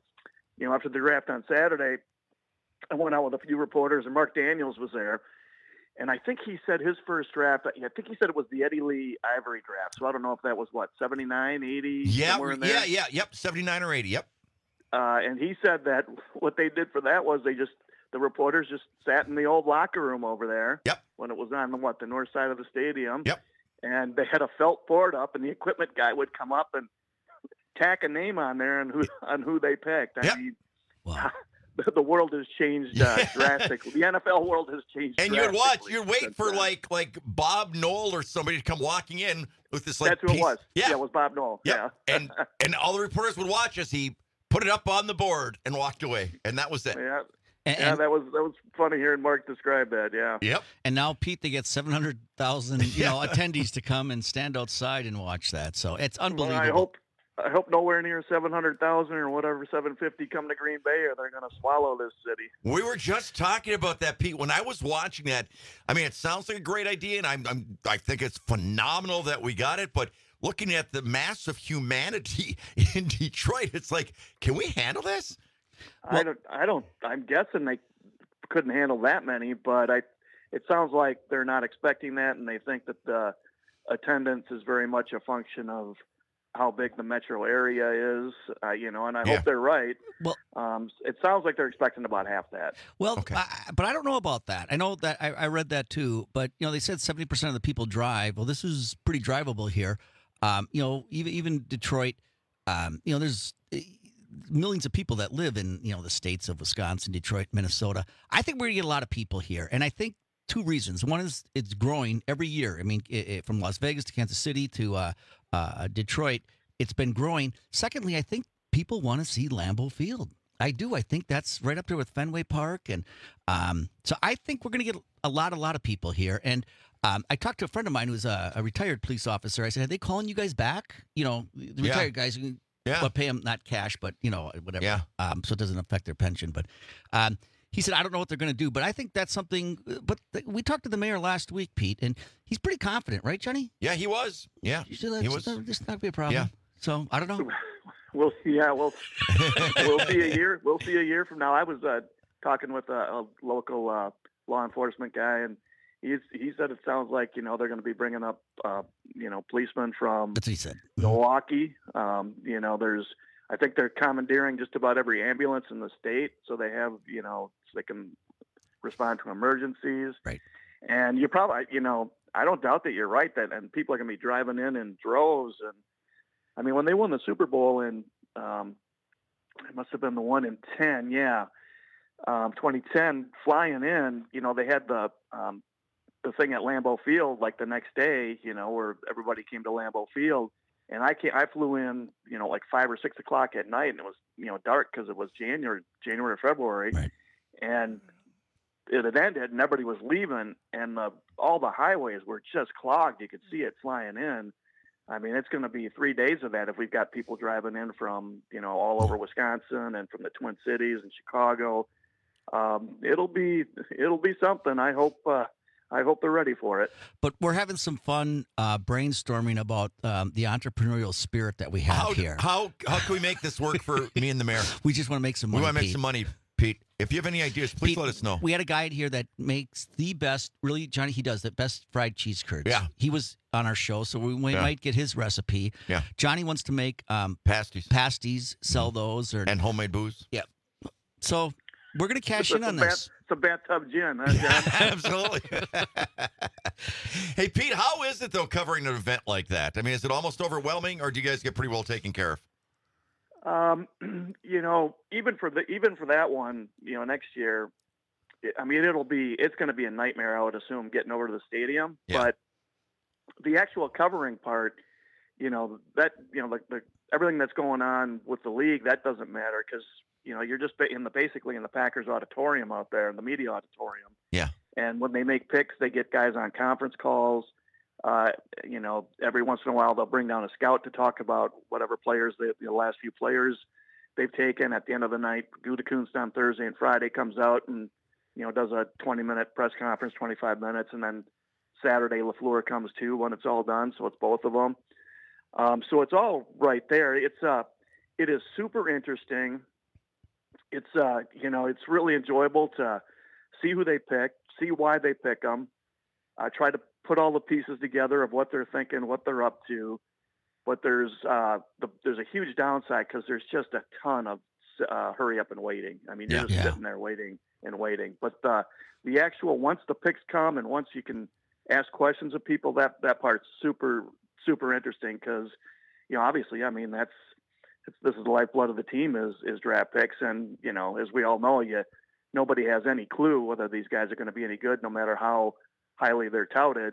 after the draft on Saturday, I went out with a few reporters, and Mark Daniels was there, and I think he said his first draft. I think he said it was the Eddie Lee Ivory draft. So I don't know if that was 79, 80, somewhere in there. Yep, 79 or 80. Yep. And he said that what they did for that was the reporters just sat in the old locker room over there. Yep. When it was on the north side of the stadium. Yep. And they had a felt board up, and the equipment guy would come up and tack a name on there and who they picked. I mean, wow. The world has changed drastically. The NFL world has changed. And you'd wait for like Bob Knoll or somebody to come walking in with this That's who piece. it was. Yeah, it was Bob Knoll. Yep. Yeah. and all the reporters would watch as he put it up on the board and walked away, and that was it. Yeah. And that was funny hearing Mark describe that. Yeah. Yep. And now, Pete, they get 700,000 attendees to come and stand outside and watch that. So it's unbelievable. Well, I hope nowhere near 700,000 or whatever 750 come to Green Bay, or they're going to swallow this city. We were just talking about that, Pete. When I was watching that, I mean, it sounds like a great idea, and I think it's phenomenal that we got it. But looking at the mass of humanity in Detroit, it's like, can we handle this? Well, I don't. I'm guessing they couldn't handle that many, but it sounds like they're not expecting that, and they think that the attendance is very much a function of how big the metro area is, and I hope they're right. Well, it sounds like they're expecting about half that. Well, but I don't know about that. I know that I read that too, but they said 70% of the people drive. Well, this is pretty drivable here. Even Detroit, there's millions of people that live in, the states of Wisconsin, Detroit, Minnesota. I think we're going to get a lot of people here. And I think two reasons. One is it's growing every year. I mean, from Las Vegas to Kansas City to Detroit, it's been growing. Secondly, I think people want to see Lambeau Field. I do. I think that's right up there with Fenway Park. And so I think we're going to get a lot of people here. And I talked to a friend of mine who's a retired police officer. I said, are they calling you guys back? The retired guys, well, pay them not cash, but, whatever. Yeah. So it doesn't affect their pension. But he said, I don't know what they're going to do. But I think that's something. But we talked to the mayor last week, Pete, and he's pretty confident, right, Johnny? Yeah, he was. Yeah. He was. This not be a problem. Yeah. So I don't know. We'll see a year. We'll see a year from now. I was talking with a local law enforcement guy, and he said it sounds like, they're going to be bringing up, policemen from That's what he said. Milwaukee. I think they're commandeering just about every ambulance in the state. So they have, so they can respond to emergencies. Right. And you probably, I don't doubt that you're right and people are going to be driving in droves. And I mean, when they won the Super Bowl in, it must have been the one in 10. Yeah. 2010 flying in, they had the thing at Lambeau Field, like the next day, where everybody came to Lambeau Field. And I flew in, like 5 or 6 o'clock at night, and it was, dark because it was January or February. Right. And it had ended and everybody was leaving, and all the highways were just clogged. You could see it flying in. I mean, it's going to be 3 days of that if we've got people driving in from, all over Wisconsin and from the Twin Cities and Chicago. It'll be something. I hope they're ready for it. But we're having some fun brainstorming about the entrepreneurial spirit that we have here. How can we make this work for me and the mayor? We just want to make some money. We want to make some money, Pete. If you have any ideas, please let us know. We had a guy here that makes the best, really, Johnny, he does the best fried cheese curds. Yeah. He was on our show, so we might get his recipe. Yeah. Johnny wants to make pasties, sell those. And homemade booze. Yeah. So we're going to cash in on this. It's a bathtub gin, huh, John? Absolutely. Hey, Pete, how is it, though, covering an event like that? I mean, is it almost overwhelming, or do you guys get pretty well taken care of? Even for that one, next year, I mean, it's going to be a nightmare, I would assume, getting over to the stadium. Yeah. But the actual covering part, everything that's going on with the league, that doesn't matter because, you're just basically in the Packers auditorium out there, in the media auditorium. Yeah. And when they make picks, they get guys on conference calls. Every once in a while they'll bring down a scout to talk about whatever players, the last few players they've taken. At the end of the night, Gutekunst on Thursday and Friday comes out and, does a 20-minute press conference, 25 minutes. And then Saturday, LaFleur comes too when it's all done. So it's both of them. So it's all right there. It is super interesting. It's, it's really enjoyable to see who they pick, see why they pick them, try to put all the pieces together of what they're thinking, what they're up to. But there's a huge downside because there's just a ton of hurry up and waiting. I mean, you're just sitting there waiting and waiting. But the actual, once the picks come and once you can ask questions of people, that part's super, super interesting because, obviously, I mean, this is the lifeblood of the team is draft picks. And, as we all know, nobody has any clue whether these guys are going to be any good, no matter how highly they're touted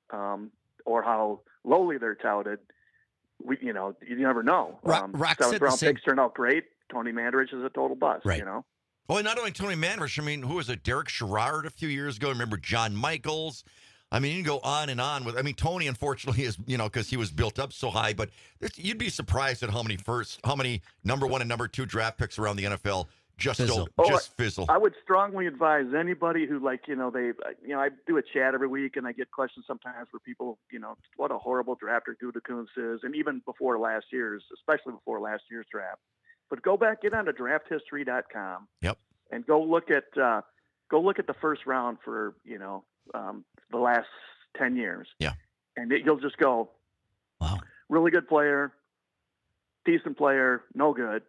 or how lowly they're touted. You never know. Seventh round picks turn out great. Tony Mandarich is a total bust, Right. Well, and not only Tony Mandarich, I mean, who was it? Derek Sherrard a few years ago. Remember John Michaels? I mean, you can go on and on with. I mean, Tony, unfortunately, is because he was built up so high. But you'd be surprised at how many number 1 and number 2 draft picks around the NFL just fizzle. I would strongly advise anybody who I do a chat every week and I get questions sometimes where people, what a horrible drafter Gutekunst is, and even before especially before last year's draft. But go back, get onto drafthistory.com. Yep. And go look at the first round for the last 10 years. Yeah. And you'll just go, wow, really good player, decent player, no good,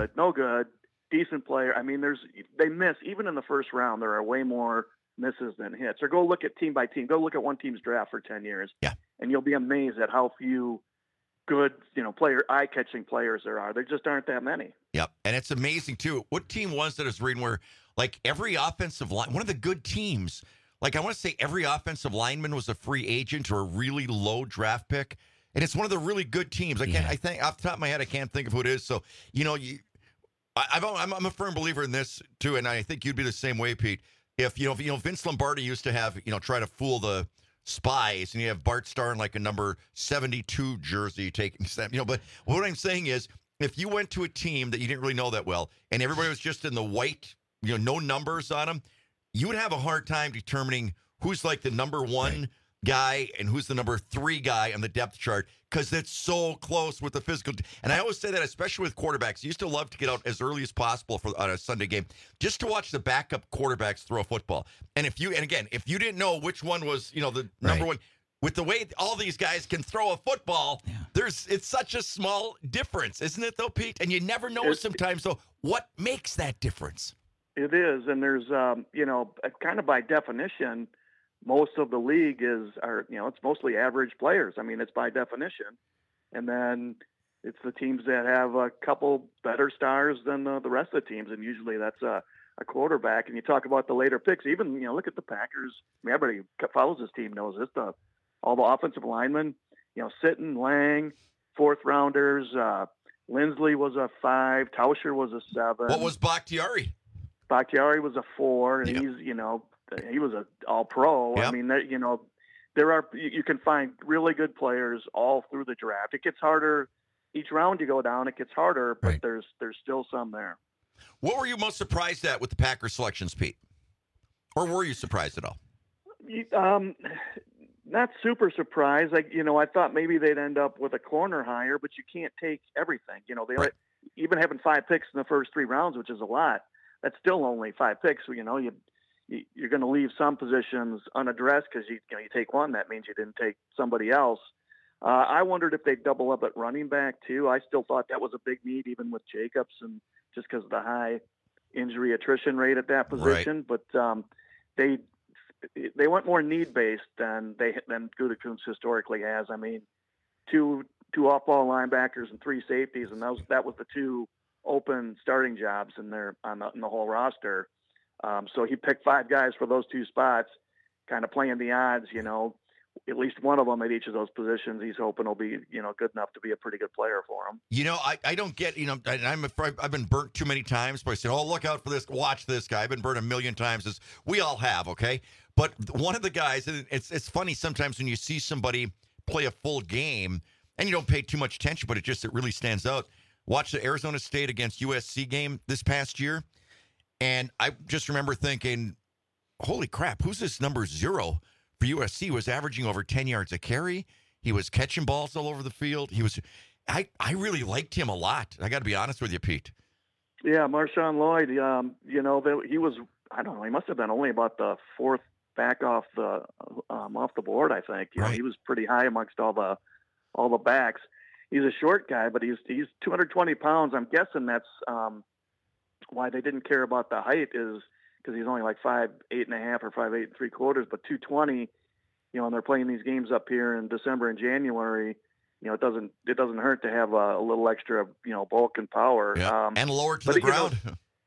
decent player. I mean, they miss, even in the first round, there are way more misses than hits. Or go look at team by team. Go look at one team's draft for 10 years. Yeah. And you'll be amazed at how few good, eye-catching players there are. There just aren't that many. Yep. And it's amazing, too. What team was that I was reading where, every offensive line, one of the good teams, I want to say every offensive lineman was a free agent or a really low draft pick. And it's one of the really good teams. I think off the top of my head, I can't think of who it is. So, I'm a firm believer in this, too. And I think you'd be the same way, Pete. If Vince Lombardi used to have, try to fool the spies, and you have Bart Starr in a number 72 jersey taking snap, but what I'm saying is, if you went to a team that you didn't really know that well, and everybody was just in the white, no numbers on them, you would have a hard time determining who's the number 1 guy and who's the number 3 guy on the depth chart because it's so close with the physical. And I always say that, especially with quarterbacks. I used to love to get out as early as possible on a Sunday game just to watch the backup quarterbacks throw a football. And if you didn't know which one was, the number one, with the way all these guys can throw a football, it's such a small difference, isn't it, though, Pete? And you never know sometimes, though, what makes that difference. It is, and there's, kind of by definition, most of the league it's mostly average players. I mean, it's by definition. And then it's the teams that have a couple better stars than the rest of the teams, and usually that's a quarterback. And you talk about the later picks, even, look at the Packers. I mean, everybody who follows this team knows this. All the offensive linemen, Sitton, Lang, 4th rounders. Lindsley was a 5. Tauscher was a 7. What was Bakhtiari? Bakhtiari was a 4, and he's, he was an all-pro. Yep. I mean, you can find really good players all through the draft. It gets harder each round you go down. It gets harder, but there's still some there. What were you most surprised at with the Packers selections, Pete? Or were you surprised at all? Not super surprised. I thought maybe they'd end up with a corner higher, but you can't take everything. Even having 5 picks in the first 3 rounds, which is a lot. That's still only 5 picks. So, you're going to leave some positions unaddressed because you take one. That means you didn't take somebody else. I wondered if they'd double up at running back too. I still thought that was a big need, even with Jacobs, and just because of the high injury attrition rate at that position. Right. But they went more need based than Gutekunst historically has. I mean, two off-ball linebackers and 3 safeties, and that was the 2 open starting jobs in the whole roster. So he picked 5 guys for those 2 spots, kind of playing the odds. At least one of them at each of those positions, he's hoping will be good enough to be a pretty good player for him. I don't get I've been burnt too many times by saying, oh, look out for this, watch this guy. I've been burnt a million times, as we all have. Okay. But one of the guys, and it's funny sometimes when you see somebody play a full game and you don't pay too much attention, but it really stands out. Watch the Arizona State against USC game this past year, and I just remember thinking, holy crap, who's this number 0 for USC? He was averaging over 10 yards a carry. He was catching balls all over the field. I really liked him a lot. I got to be honest with you, Pete. Yeah, Marshawn Lloyd, he was, I don't know, he must have been only about the 4th back off the board, I think. He was pretty high amongst all the backs. He's a short guy, but he's 220 pounds. I'm guessing that's why they didn't care about the height, is because he's only like 5'8.5" or 5'8 3/4, but 220. And they're playing these games up here in December and January. It doesn't hurt to have a little extra, bulk and power. Yeah. And lower to the ground.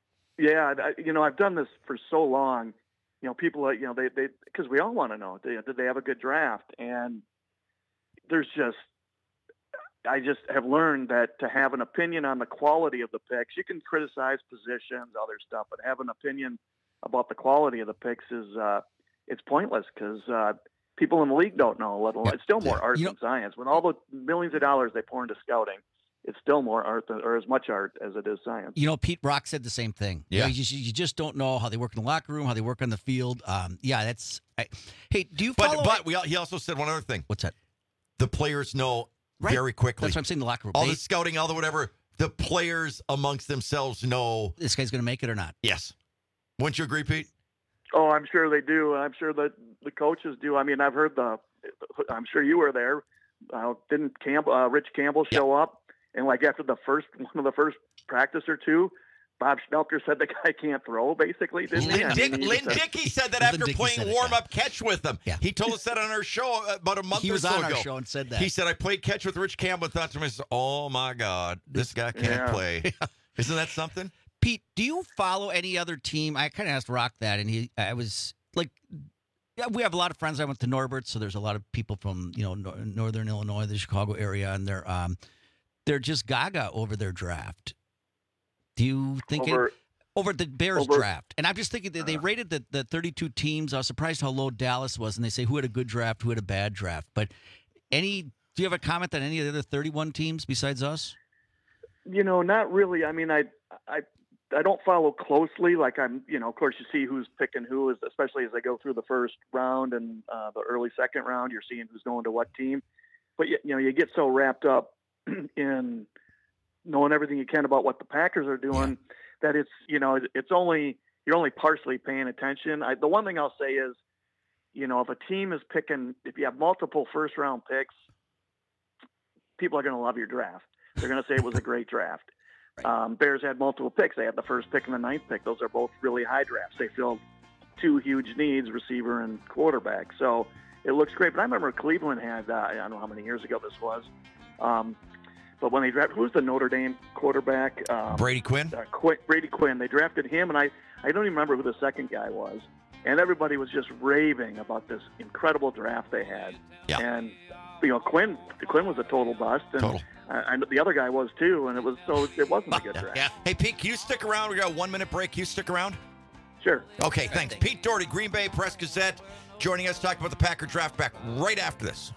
I've done this for so long. People, they because we all want to know, did they have a good draft? And I just have learned that to have an opinion on the quality of the picks, you can criticize positions, other stuff, but have an opinion about the quality of the picks is it's pointless because people in the league don't know. It's still more art than science. With all the millions of dollars they pour into scouting, it's still more art or as much art as it is science. Pete Rock said the same thing. Yeah, you just don't know how they work in the locker room, how they work on the field. Hey, do you follow? But he also said one other thing. What's that? The players know very quickly. That's what I'm saying. The locker room, all the scouting, all the whatever. The players amongst themselves know this guy's going to make it or not. Yes. Wouldn't you agree, Pete? Oh, I'm sure they do. I'm sure that the coaches do. I mean, I've heard I'm sure you were there. Didn't Rich Campbell show up? And after one of the first practice or 2, Bob Schnelker said the guy can't throw, basically. Lynn Dickey said that after playing warm-up catch with him. Yeah. He told us that on our show about a month or so ago. He was on our show and said that. He said, I played catch with Rich Campbell and thought to myself, oh, my God, this guy can't play. Isn't that something? Pete, do you follow any other team? I kind of asked Rock that, and I was like, we have a lot of friends. I went to Norbert, so there's a lot of people from northern Illinois, the Chicago area, and they're just gaga over their draft. Do you think over the Bears draft? And I'm just thinking that they rated the 32 teams. I was surprised how low Dallas was, and they say who had a good draft, who had a bad draft. But do you have a comment on any of the other 31 teams besides us? Not really. I mean, I don't follow closely. Like of course you see who's picking who, especially as they go through the first round and the early second round, you're seeing who's going to what team. But you get so wrapped up in knowing everything you can about what the Packers are doing that it's only, you're only partially paying attention. The one thing I'll say is, if a team is picking, if you have multiple first round picks, people are going to love your draft. They're going to say it was a great draft. Right. Bears had multiple picks. They had the first pick and the ninth pick. Those are both really high drafts. They filled two huge needs, receiver and quarterback. So it looks great. But I remember Cleveland had, I don't know how many years ago this was, but when they drafted, who's the Notre Dame quarterback? Brady Quinn? Brady Quinn. They drafted him, and I don't even remember who the second guy was. And everybody was just raving about this incredible draft they had. Yeah. And, Quinn was a total bust. And and the other guy was too, and it wasn't a good draft. Yeah. Hey, Pete, can you stick around? We got a 1 minute break. Can you stick around? Sure. Okay, thanks. Pete Doherty, Green Bay Press Gazette, joining us talking about the Packer draft back right after this.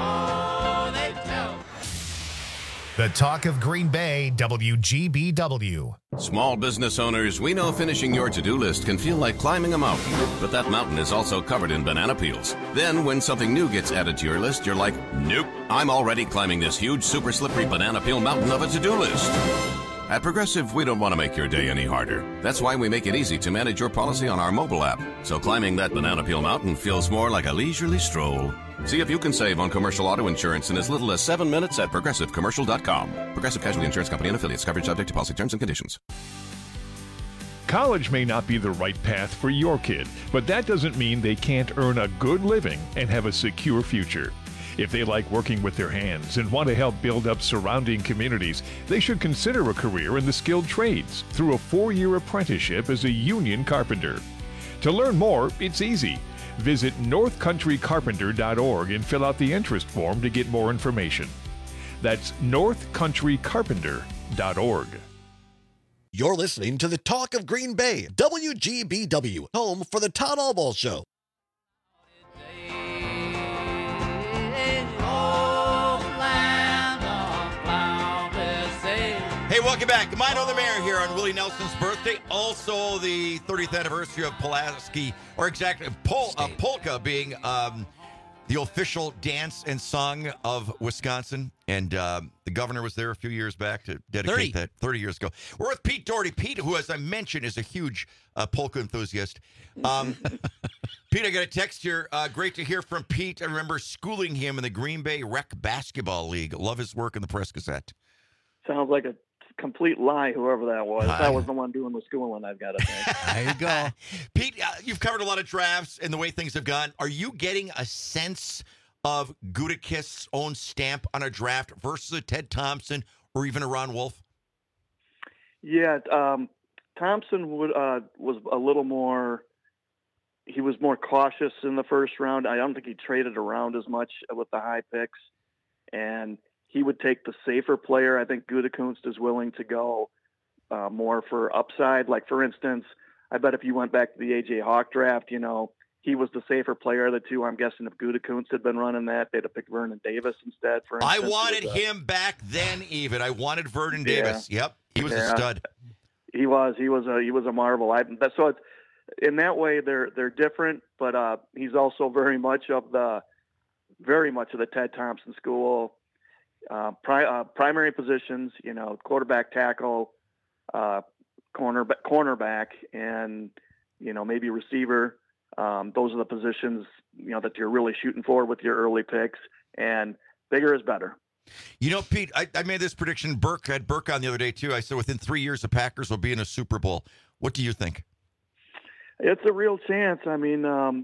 The talk of Green Bay, WGBW. Small business owners, we know finishing your to-do list can feel like climbing a mountain, but that mountain is also covered in banana peels. Then when something new gets added to your list, you're like, nope, I'm already climbing this huge, super slippery banana peel mountain of a to-do list. At Progressive, we don't want to make your day any harder. That's why we make it easy to manage your policy on our mobile app, so climbing that banana peel mountain feels more like a leisurely stroll. See if you can save on commercial auto insurance in as little as 7 minutes at ProgressiveCommercial.com. Progressive Casualty Insurance Company and affiliates. Coverage subject to policy terms and conditions. College may not be the right path for your kid, but that doesn't mean they can't earn a good living and have a secure future. If they like working with their hands and want to help build up surrounding communities, they should consider a career in the skilled trades through a 4-year apprenticeship as a union carpenter. To learn more, it's easy. Visit northcountrycarpenter.org and fill out the interest form to get more information. That's northcountrycarpenter.org. You're listening to the Talk of Green Bay, WGBW, home for the Todd Albaugh Show. Hey, welcome back. Mine on the Mayor here on Willie Nelson's birthday. Also, the 30th anniversary of Pulaski, or exactly polka being the official dance and song of Wisconsin. And the governor was there a few years back to dedicate that 30 years ago. We're with Pete Doherty. Pete, who, as I mentioned, is a huge polka enthusiast. Pete, I got a text here. Great to hear from Pete. I remember schooling him in the Green Bay Rec Basketball League. Love his work in the Press Gazette. Sounds like a complete lie, whoever that was. I was the one doing the schooling, I've got to think. There you go. Pete, you've covered a lot of drafts and the way things have gone. Are you getting a sense of Gutekunst's own stamp on a draft versus a Ted Thompson or even a Ron Wolf? Yeah, Thompson was a little more. He was more cautious in the first round. I don't think he traded around as much with the high picks, and he would take the safer player. I think Gutekunst is willing to go more for upside. Like, for instance, I bet if you went back to the A.J. Hawk draft, he was the safer player of the two. I'm guessing if Gutekunst had been running that, they'd have picked Vernon Davis instead, for instance. I wanted him back then even. I wanted Vernon Davis. Yep, he was a stud. He was a marvel. So in that way, they're different, but he's also very much of the Ted Thompson school. Primary positions, quarterback, tackle, cornerback, and maybe receiver. Those are the positions that you're really shooting for with your early picks, and bigger is better. Pete, I made this prediction. Burke had Burke on the other day too. I said within 3 years the Packers will be in a Super Bowl. What do you think? It's a real chance. I mean,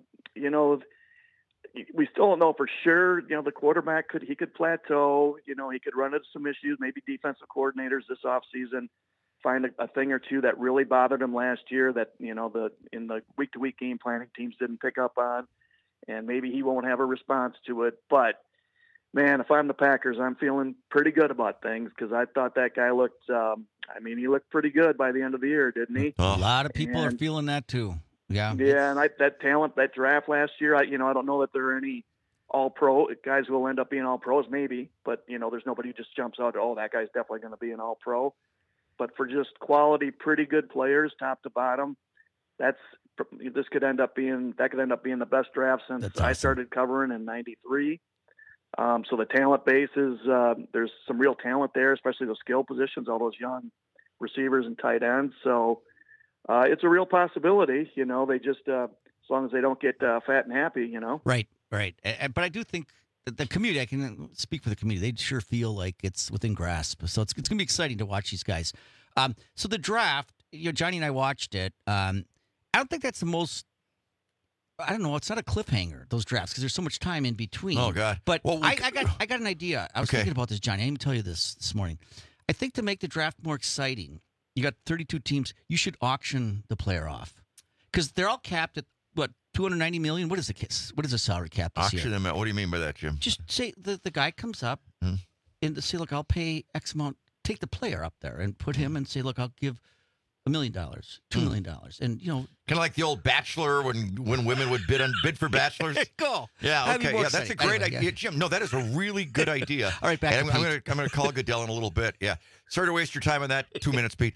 we still don't know for sure. The quarterback could plateau. He could run into some issues. Maybe defensive coordinators this offseason find a thing or two that really bothered him last year that in the week-to-week game planning teams didn't pick up on, and maybe he won't have a response to it. But man, if I'm the Packers, I'm feeling pretty good about things because I thought that guy looked. He looked pretty good by the end of the year, didn't he? A lot of people are feeling that too. Yeah. Yeah, and that talent, that draft last year, I don't know that there are any all-pro guys who will end up being all-pros, maybe, but there's nobody who just jumps out. Oh, that guy's definitely going to be an all-pro. but for just quality, pretty good players, top to bottom, that could end up being the best draft since I started covering in '93. So the talent base is there's some real talent there, especially those skill positions, all those young receivers and tight ends. So it's a real possibility. They just as long as they don't get fat and happy. Right. But I do think that the community, I can speak for the community, they sure feel like it's within grasp. So it's going to be exciting to watch these guys. So the draft, Johnny and I watched it. I don't think that's the most, I don't know, it's not a cliffhanger, those drafts, because there's so much time in between. Oh, God. But I got an idea. I was thinking about this, Johnny. I didn't even tell you this morning. I think to make the draft more exciting, you got 32 teams, you should auction the player off. Because they're all capped at, what, $290 million? What is the salary cap this Auction year? them out. What do you mean by that, Jim? Just say the guy comes up and say, look, I'll pay X amount. Take the player up there and put him and say, look, I'll give $1 million, $2 million. And, kind of like the old Bachelor when women would bid for bachelors. Go. Yeah, That'd be okay. more Yeah, that's a exciting. great Anyway, idea, Jim. No, that is a really good idea. All right, back and to I'm Pete. going to call Goodell in a little bit. Yeah. Sorry to waste your time on that. 2 minutes, Pete.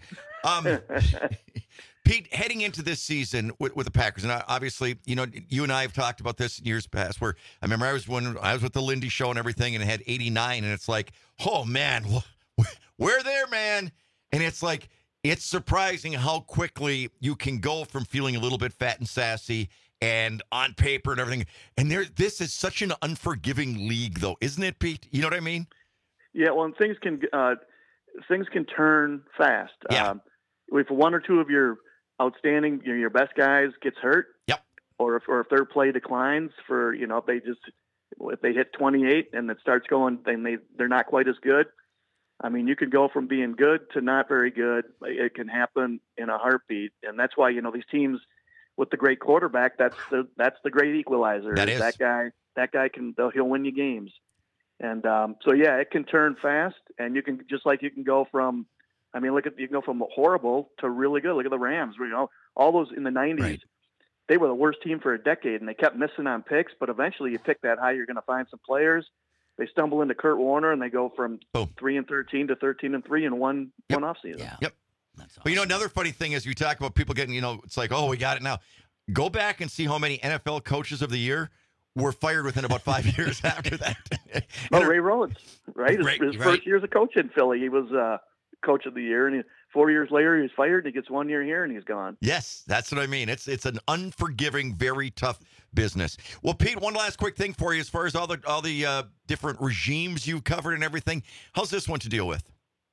Pete, heading into this season with the Packers, and obviously, you and I have talked about this in years past. Where I remember I was with the Lindy Show and everything, and it had 89, and it's like, oh man, we're there, man. And it's like, it's surprising how quickly you can go from feeling a little bit fat and sassy and on paper and everything. And this is such an unforgiving league, though, isn't it, Pete? You know what I mean? Yeah. Well, and things can turn fast. Yeah. If one or two of your outstanding, your best guys gets hurt, yep, or if their play declines for, if they hit 28 and it starts going, then they're not quite as good. I mean, you can go from being good to not very good. It can happen in a heartbeat, and that's why these teams with the great quarterback. That's the great equalizer. That is. That guy he'll win you games, and so yeah, it can turn fast, and you can go from. I mean, you can go from horrible to really good. Look at the Rams. All those in the '90s, right. They were the worst team for a decade, and they kept missing on picks. But eventually, you pick that high, you're going to find some players. They stumble into Kurt Warner, and they go from 3-13 to 13-3 in one offseason. Yeah. Yep. That's awesome. But another funny thing is, you talk about people getting, it's like, oh, we got it now. Go back and see how many NFL coaches of the year were fired within about 5 years after that. Ray Rhodes, right? His first year as a coach in Philly, he was coach of the year, and 4 years later, he was fired, and he gets 1 year here, and he's gone. Yes, that's what I mean. It's an unforgiving, very tough business. Well, Pete, one last quick thing for you as far as all the different regimes you've covered and everything. How's this one to deal with?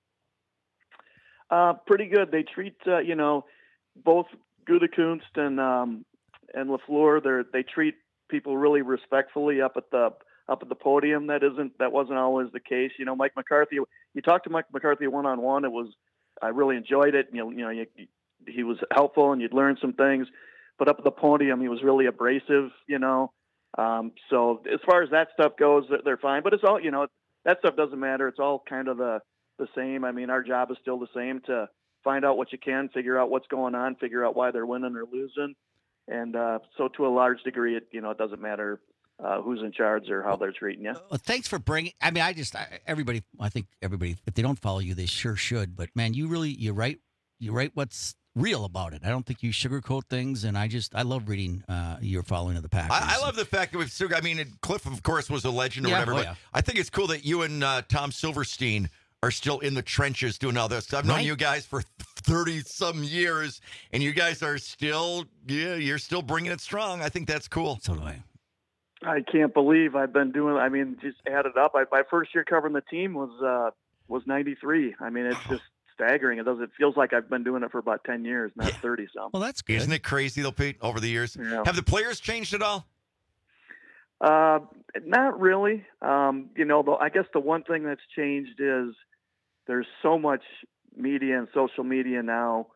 Pretty good. They treat both Gutekunst and LaFleur. They treat people really respectfully up at the podium. That wasn't always the case. Mike McCarthy. You talked to Mike McCarthy one-on-one. I really enjoyed it. He was helpful, and you'd learn some things. But up at the podium, he was really abrasive. So as far as that stuff goes, they're fine. But it's all that stuff doesn't matter. It's all kind of the same. I mean, our job is still the same, to find out what you can, figure out what's going on, figure out why they're winning or losing. And so to a large degree, it doesn't matter who's in charge or how they're treating you. Well, thanks for bringing. I mean, I think everybody, if they don't follow you, they sure should. But man, you write what's real about it. I don't think you sugarcoat things, and I love reading your following of the Packers. I love the fact that we've still. I mean, Cliff, of course, was a legend or whatever. But I think it's cool that you and Tom Silverstein are still in the trenches doing all this. I've known you guys for 30-some years, and you guys are still, you're still bringing it strong. I think that's cool. So do I. I can't believe I've been doing. I mean, just add it up. My first year covering the team was '93. I mean, it's just staggering. It feels like I've been doing it for about 10 years, not 30 some. Well, that's good. Isn't it crazy though, Pete? Over the years, have the players changed at all? Not really. I guess the one thing that's changed is there's so much media and social media now.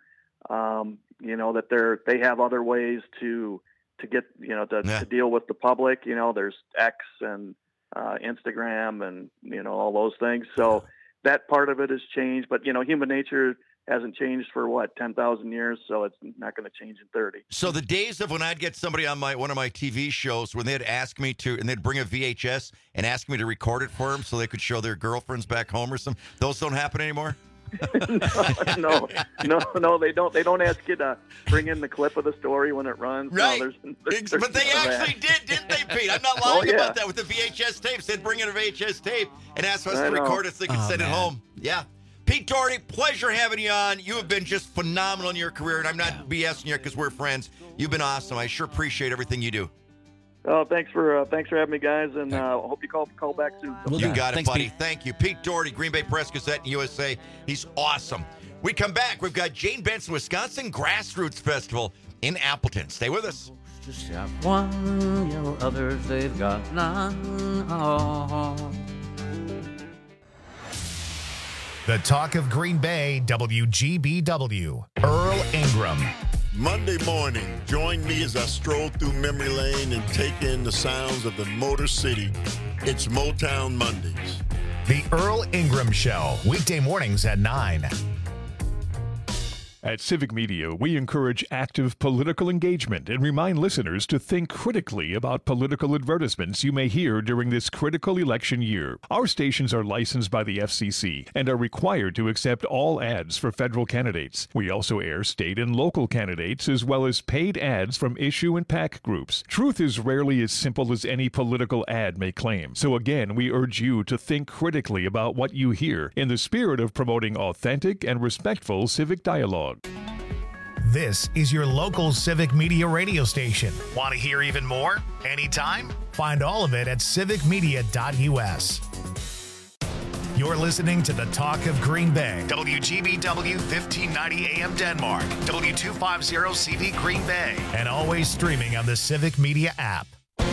That they have other ways to get, to deal with the public. There's X and Instagram and, all those things. So that part of it has changed, but human nature hasn't changed for 10,000 years. So it's not going to change in 30. So the days of when I'd get somebody on one of my TV shows when they'd ask me to, and they'd bring a VHS and ask me to record it for them so they could show their girlfriends back home or something, those don't happen anymore? No, they don't. They don't ask you to bring in the clip of the story when it runs. Right. No, there's But they actually did, didn't they, Pete? I'm not lying about that with the VHS tapes. They'd bring in a VHS tape and ask us to record it so they could send it home. Yeah. Pete Doherty, pleasure having you on. You have been just phenomenal in your career, and I'm not BSing you because we're friends. You've been awesome. I sure appreciate everything you do. Oh, thanks for having me, guys, and hope you call back soon. You got it, Thanks, buddy. Pete. Thank you. Pete Doherty, Green Bay Press Gazette and USA. He's awesome. We come back. We've got Jane Benson, Wisconsin Grassroots Festival in Appleton. Stay with us. Just have one, yell others, they've got none. Oh. The Talk of Green Bay, WGBW, Earl Ingram. Monday morning, join me as I stroll through memory lane and take in the sounds of the Motor City. It's Motown Mondays. The Earl Ingram Show, weekday mornings at 9. At Civic Media, we encourage active political engagement and remind listeners to think critically about political advertisements you may hear during this critical election year. Our stations are licensed by the FCC and are required to accept all ads for federal candidates. We also air state and local candidates as well as paid ads from issue and PAC groups. Truth is rarely as simple as any political ad may claim. So again, we urge you to think critically about what you hear in the spirit of promoting authentic and respectful civic dialogue. This is your local Civic Media radio station. Want to hear even more? Anytime? Find all of it at civicmedia.us. You're listening to the Talk of Green Bay, WGBW 1590 AM Denmark, W250 CV Green Bay, and always streaming on the Civic Media app.